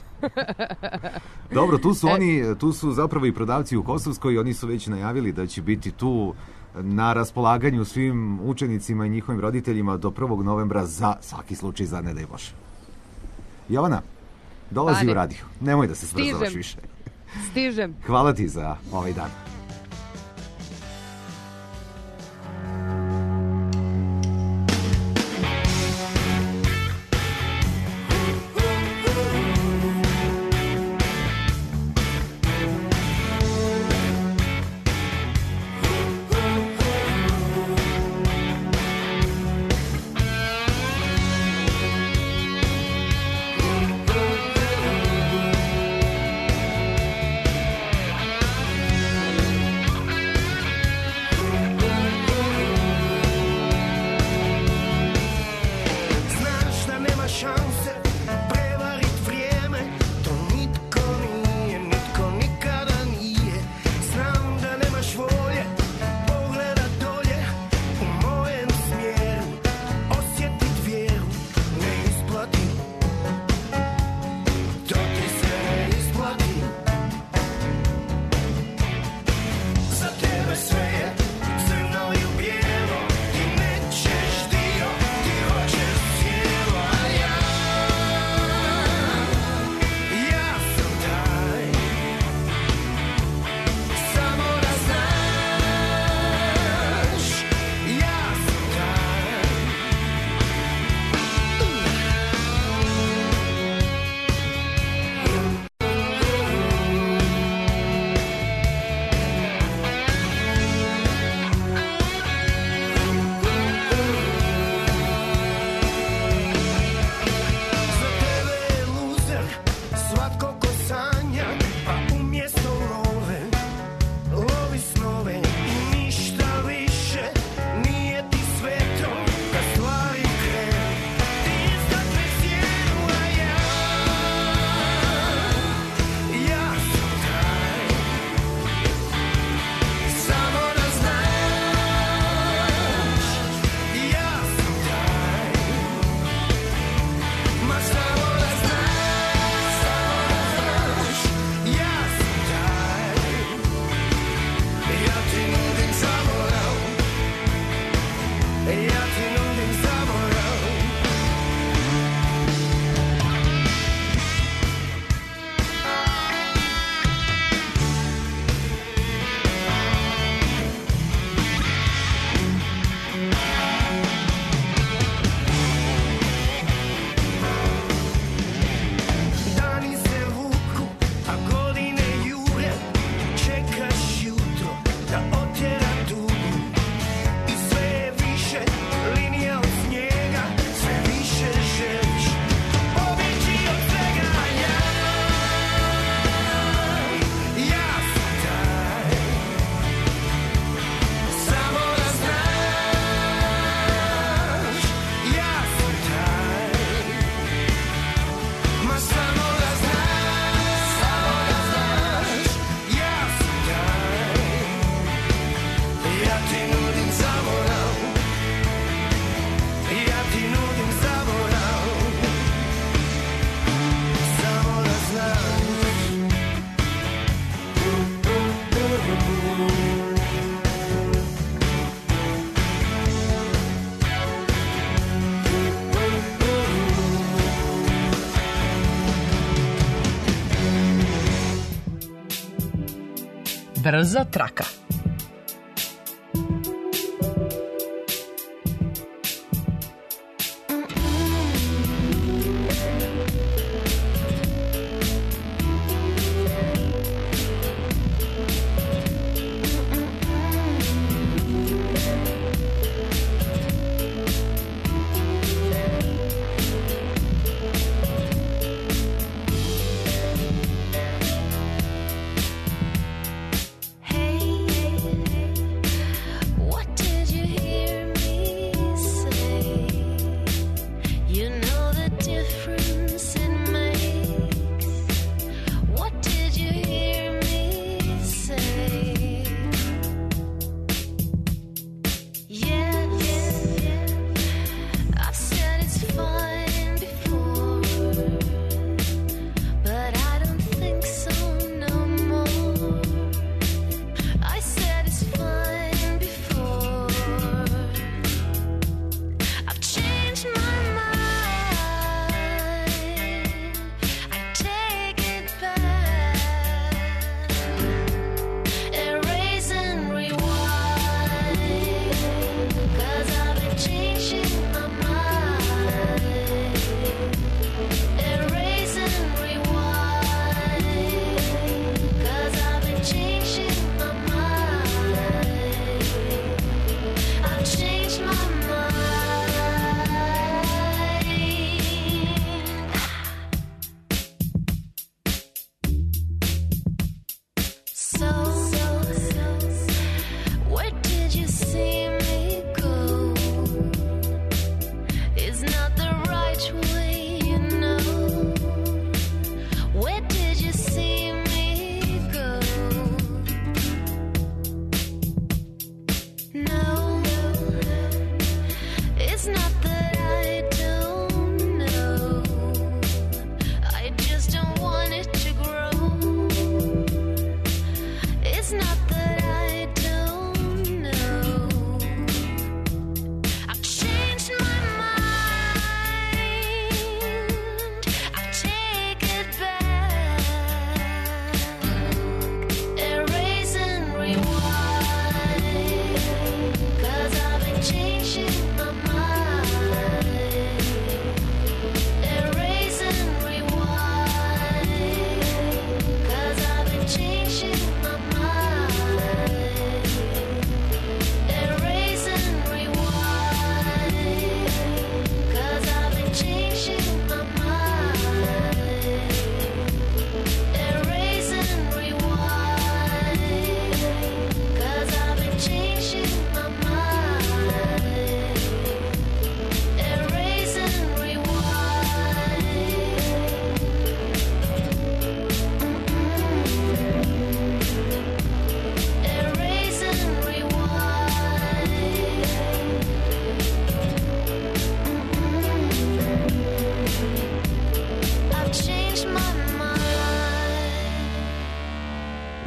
Dobro, tu su E. oni, tu su zapravo i prodavci u Kosovskoj i oni su već najavili da će biti tu na raspolaganju svim učenicima i njihovim roditeljima do prvog novembra za svaki slučaj za ne daj Bože. Jovana, dolazi Bane. u radio. Nemoj da se smrzavaš Stižem. više. Stižem. Hvala ti za ovaj dan. Znaš da nema šanse prevarit vrijeme, to nitko nije, nitko nikada nije. Znam da nemaš volje pogledat dolje u mojem smjeru, osjetit vjeru ne isplati, to ti se ne isplati. Za tebe sve je crno i u bijelo, ti nećeš dio, ti hoćeš cijelo, a ja, ja sam taj, samo da znaš, ja sam taj. Za tebe je luzer svatko ko sanja, pa umjesto love lovi snove i ništa više nije ti sveto kad stvari krenu. Ti istakli cijenu, a ja, ja sam taj, samo da znaš, ja sam taj. Ma samo da znaš, samo da znaš, ja sam taj. Ja ti nudim zaborav, ja ti nudim zaborav. Dani se vuku, a godine jure, čekaš jutro da otjera tugu. I sve je više linija od snijega, sve više želiš pobjeći od svega. Ja, ja sam taj, samo da znaš, ja sam taj. Ma samo da znaš, samo da znaš, ja sam taj. Ja ti nudim zaborav, ja ti nudim zaborav, samo da znaš. Brza traka. Hey,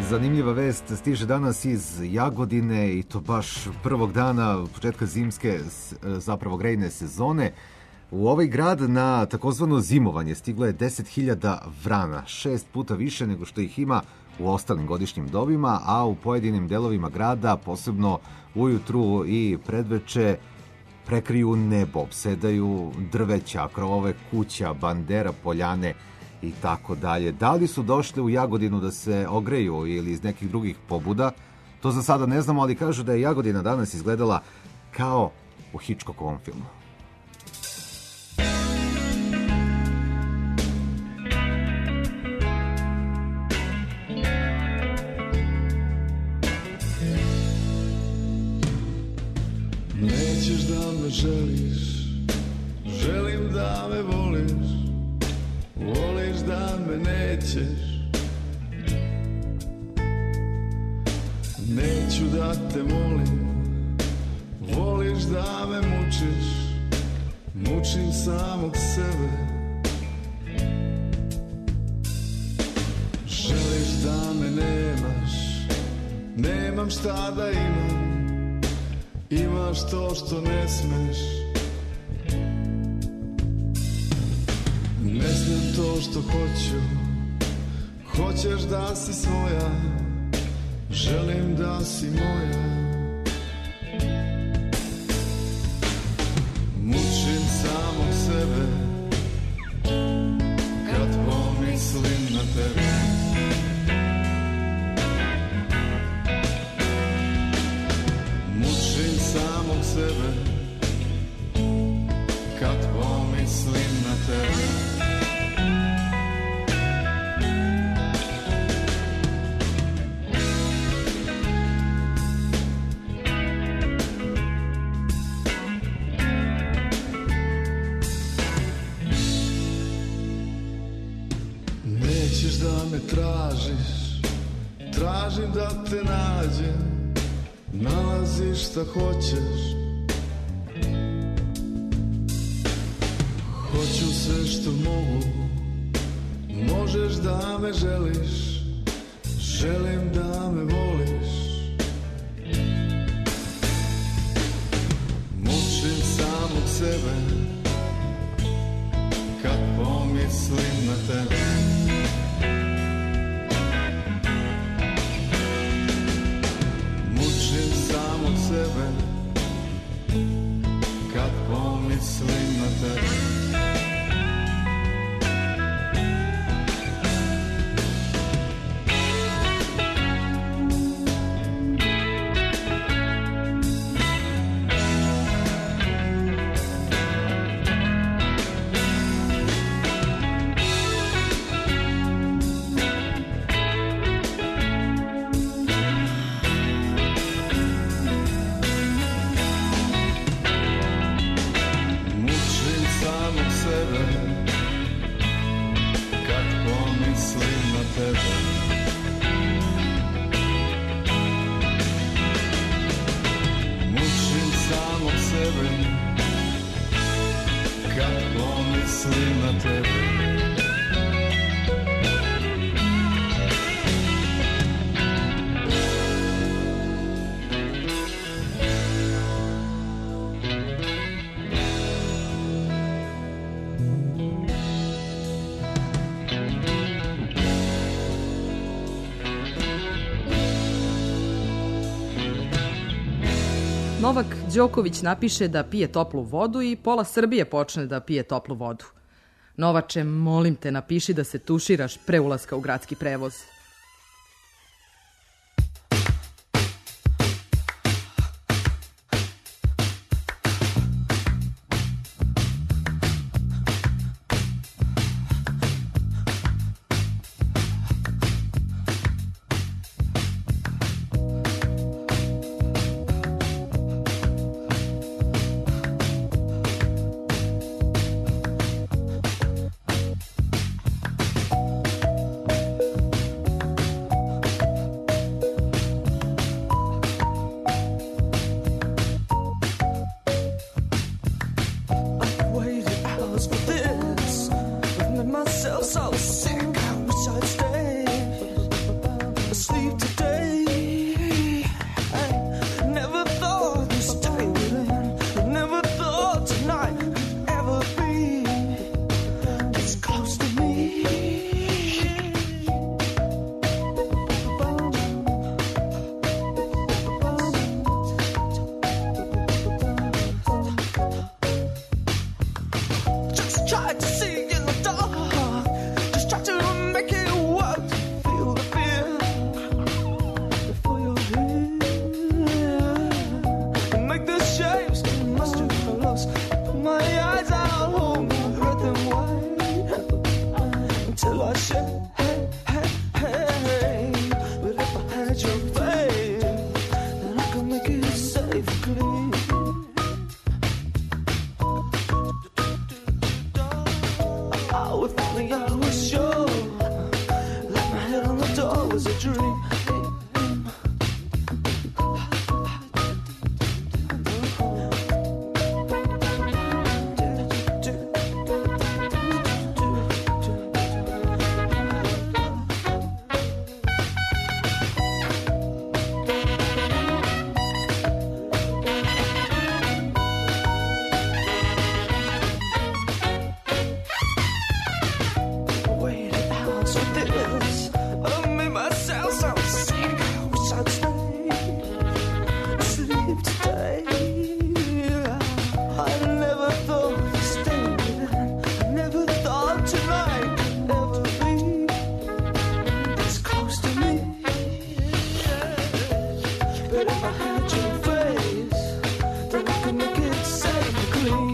zanimljiva vest stiže danas iz Jagodine i to baš prvog dana početka zimske, zapravo grejne sezone. U ovaj grad na takozvano zimovanje stiglo je deset hiljada vrana, šest puta više nego što ih ima u ostalim godišnjim dobima, a u pojedinim delovima grada, posebno ujutru i predveče, prekriju nebo, opsedaju drveća, krovove kuća, bandera, poljane i tako dalje. Da li su došli u Jagodinu da se ogreju ili iz nekih drugih pobuda, to za sada ne znamo, ali kažu da je Jagodina danas izgledala kao u Hitchcockovom filmu. Nećeš da me želiš, želim da me voliš, voliš da me nećeš. Neću da te molim, voliš da me mučiš, mučim samog sebe. Želiš da me nemaš, nemam šta da imam, imaš to što ne smeš. Ne znam to što hoću, hoćeš da si svoja, želim da si moja. Mučim samog sebe kad pomislim na tebe. Mučim samog sebe kad pomislim na tebe. Nećeš da me tražiš, tražim da te nađem, nalaziš šta hoćeš. Hoću sve što mogu, možeš da me želiš, želim da me voliš. Mučim samog sebe kad pomislim na tebe. Mučim samog sebe kad pomislim na tebe. Novak Đoković napiše da pije toplu vodu i pola Srbije počne da pije toplu vodu. Novače, molim te, napiši da se tuširaš pre ulaska u gradski prevoz. try to see in the dark. Just try to make it work. Feel the fear before you're here. And make the shapes come too close. Put my eyes out, hold me, let them wait until I shake. Hey, hey, hey. But if I had your faith, then I could make it safe and clean. Oh, if only I was sure. Like my head on the door was a dream. Wait an ounce with this. I made myself so sick. I wish I'd stay, sleep today. I never thought I'd stay with them. I never thought tonight could ever be this close to me. But if I had your face, then I could make it safe and clean.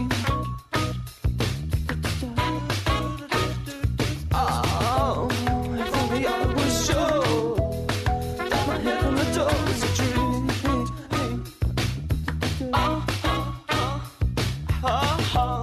Oh, if only I was sure that my head on the door was a dream. Oh, oh, oh, oh.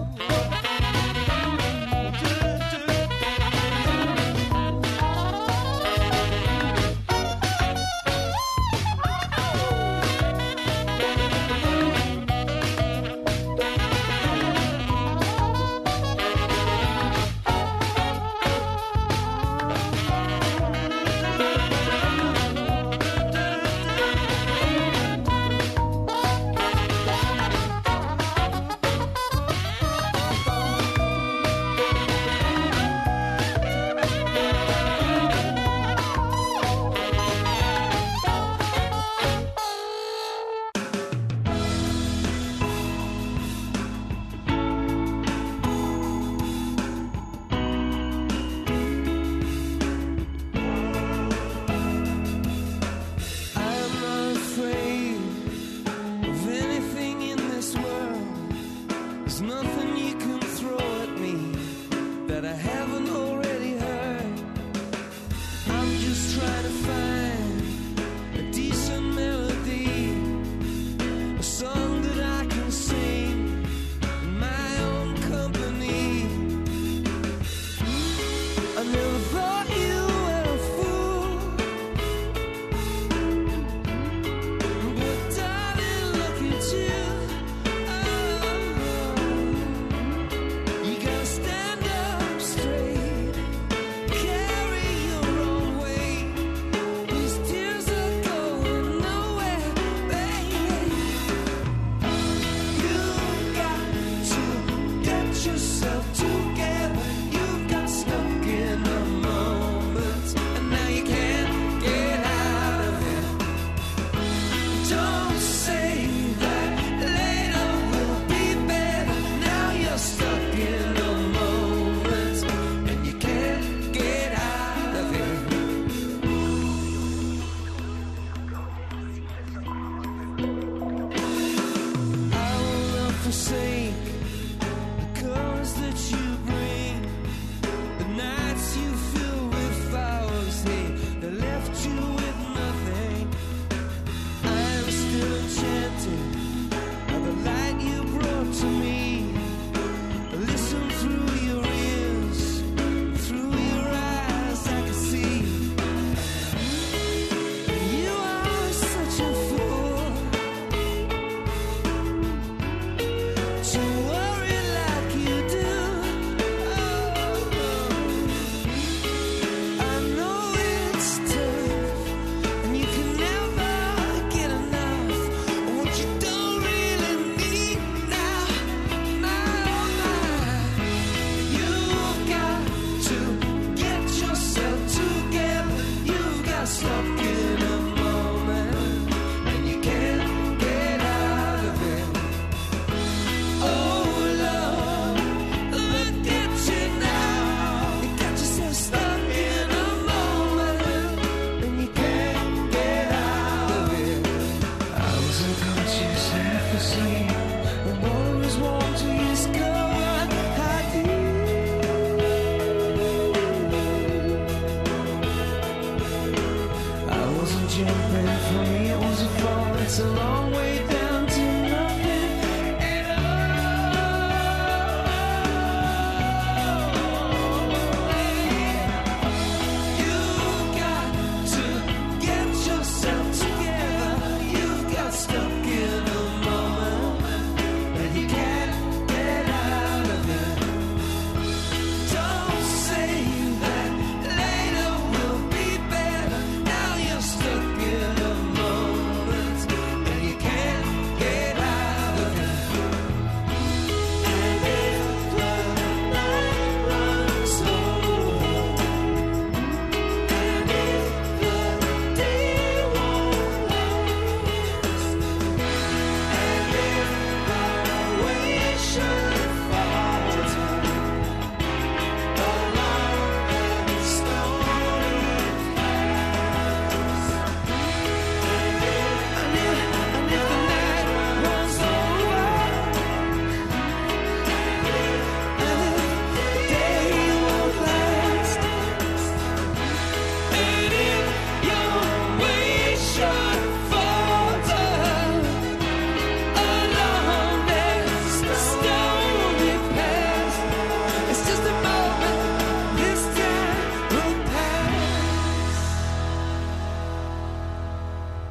I'm not afraid of anything in this world. There's nothing you can throw at me that I haven't already heard. I'm just trying to find a decent melody, a song that I can sing in my own company. I never thought you were a fool, but darling, look at you. Oh,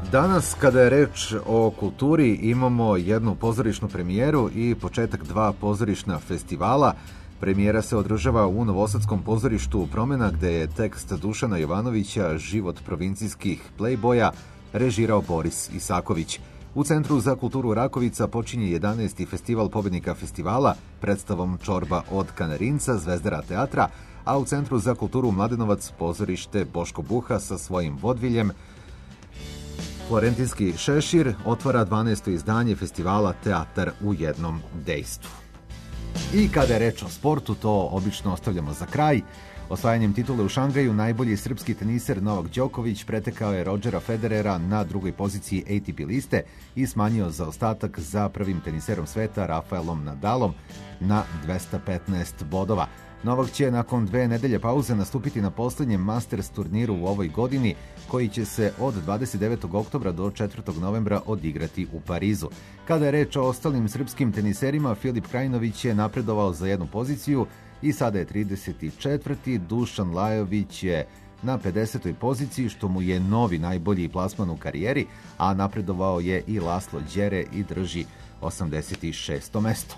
Danas, kada je reč o kulturi, imamo jednu pozorišnu premijeru i početak dva pozorišna festivala. Premijera se održava u Novosadskom pozorištu Promena, gde je tekst Dušana Jovanovića Život provincijskih plejboja režirao Boris Isaković. U Centru za kulturu Rakovica počinje jedanaesti festival pobednika festivala predstavom Čorba od Kanarinca Zvezdara teatra, a u Centru za kulturu Mladenovac pozorište Boško Buha sa svojim vodviljem Florentinski šešir otvara dvanaesto izdanje festivala Teatar u jednom dejstvu. I kada je reč o sportu, to obično ostavljamo za kraj. Osvajanjem titule u Šangaju najbolji srpski teniser Novak Đoković pretekao je Rodgera Federera na drugoj poziciji A T P liste i smanjio zaostatak za prvim teniserom sveta Rafaelom Nadalom na dvesta petnaest bodova. Novak će nakon dve nedelje pauze nastupiti na poslednjem Masters turniru u ovoj godini, koji će se od dvadeset devetog oktobra do četvrtog novembra odigrati u Parizu. Kada je reč o ostalim srpskim teniserima, Filip Krajinović je napredovao za jednu poziciju i sada je trideset četvrti Dušan Lajović je na pedesetoj poziciji, što mu je novi najbolji plasman u karijeri, a napredovao je i Laslo Đere i drži osamdeset šesto mesto.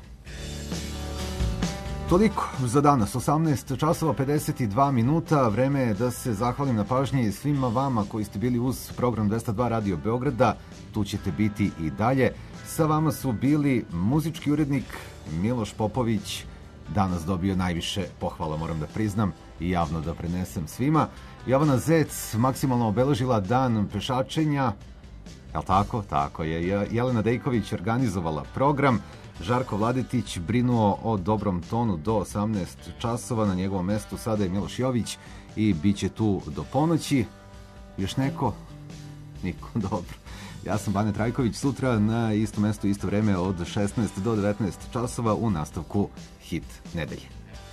Toliko za danas, osamnaest časova pedeset dva minuta, vreme je da se zahvalim na pažnji svima vama koji ste bili uz program dvesta dva Radio Beograda, tu ćete biti i dalje. Sa vama su bili muzički urednik Miloš Popović, danas dobio najviše pohvala, moram da priznam i javno da prenesem svima. Jovana Zec maksimalno obeležila dan pešačenja, jel tako? Tako je. Jelena Dejković organizovala program, Žarko Vladetić brinuo o dobrom tonu do osamnaest časova, na njegovom mestu sada je Miloš Jović i bit će tu do ponoći. Još neko? Niko, dobro. Ja sam Bane Trajković, sutra na isto mesto, isto vreme od šesnaest do devetnaest časova u nastavku Hit nedelje.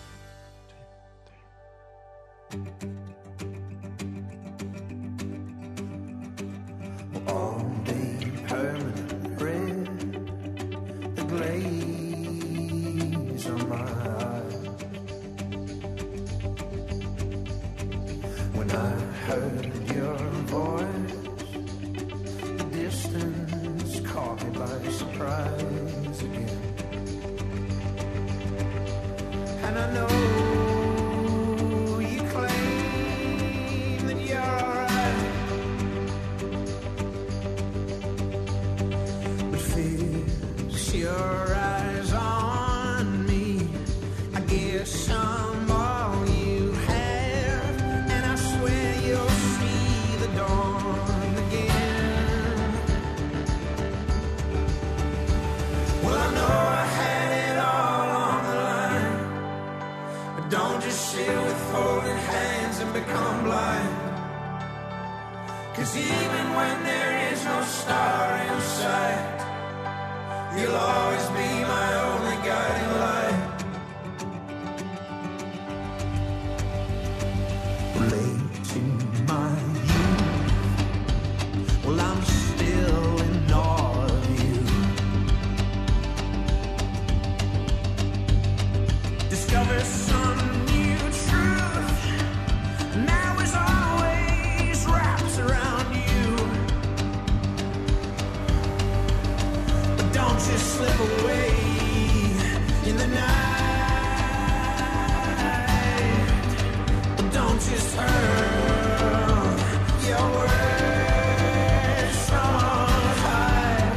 All day permanent red, the glaze on my eyes. When I heard your voice, the distance caught me by surprise again. And I know you claim that you're alright, but fix your eyes on me. I guess I'm all you have, and I swear you'll see the dawn again. Well, I know I had it all on the line, but don't just sit with folded hands and become blind. 'Cause even when there is no star in sight, you'll always be my only guiding light. Late in my youth, well, I'm still in awe of you. Discover some new truth, now is always wrapped around you. But don't just slip away in the night. But don't just hurl your words from on high.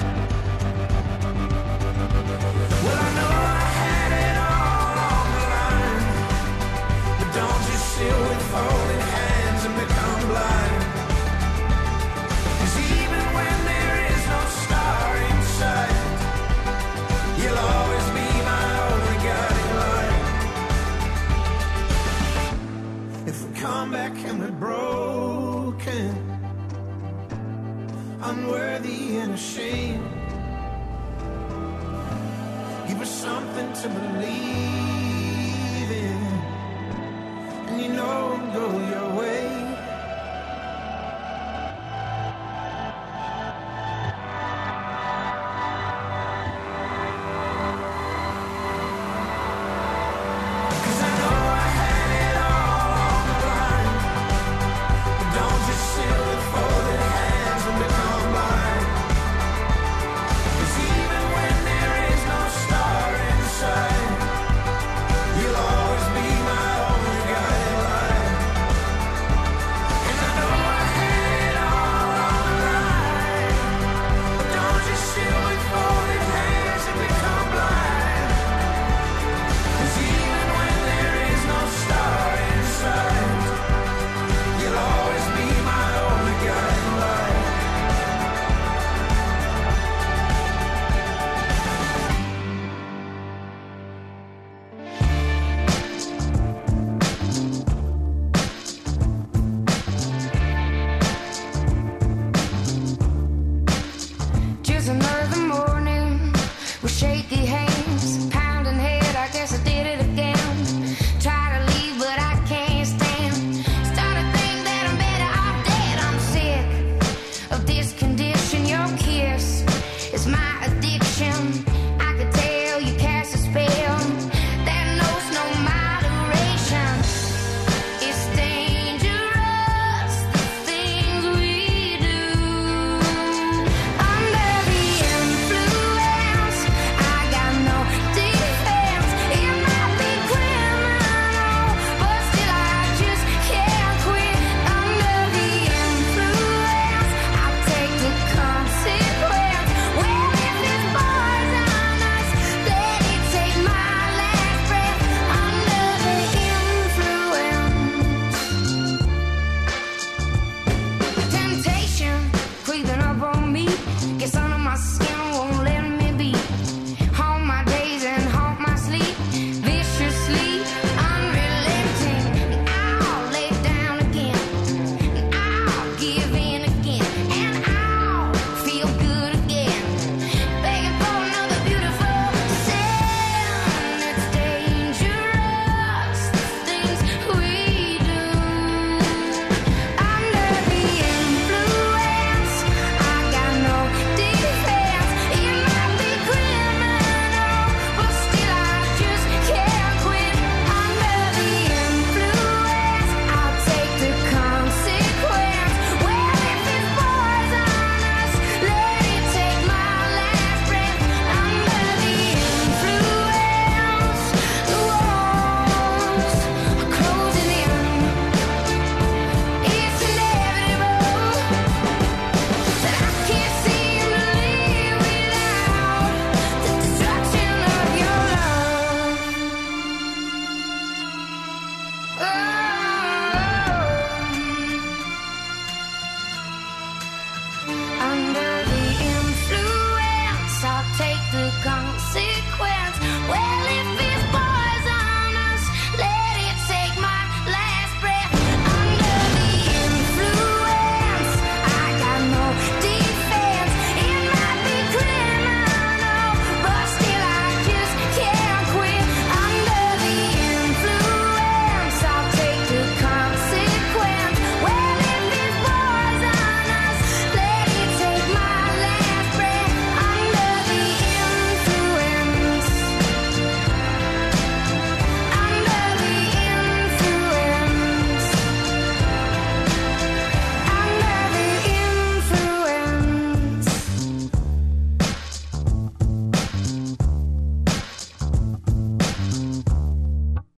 Well, I know I had it all on the line, but don't just sit with folded hands and become blind. 'Cause even when there is no star in sight, you'll always be my only guiding light. If we come back and we're broken, unworthy and ashamed, give us something to believe in, and you know we'll go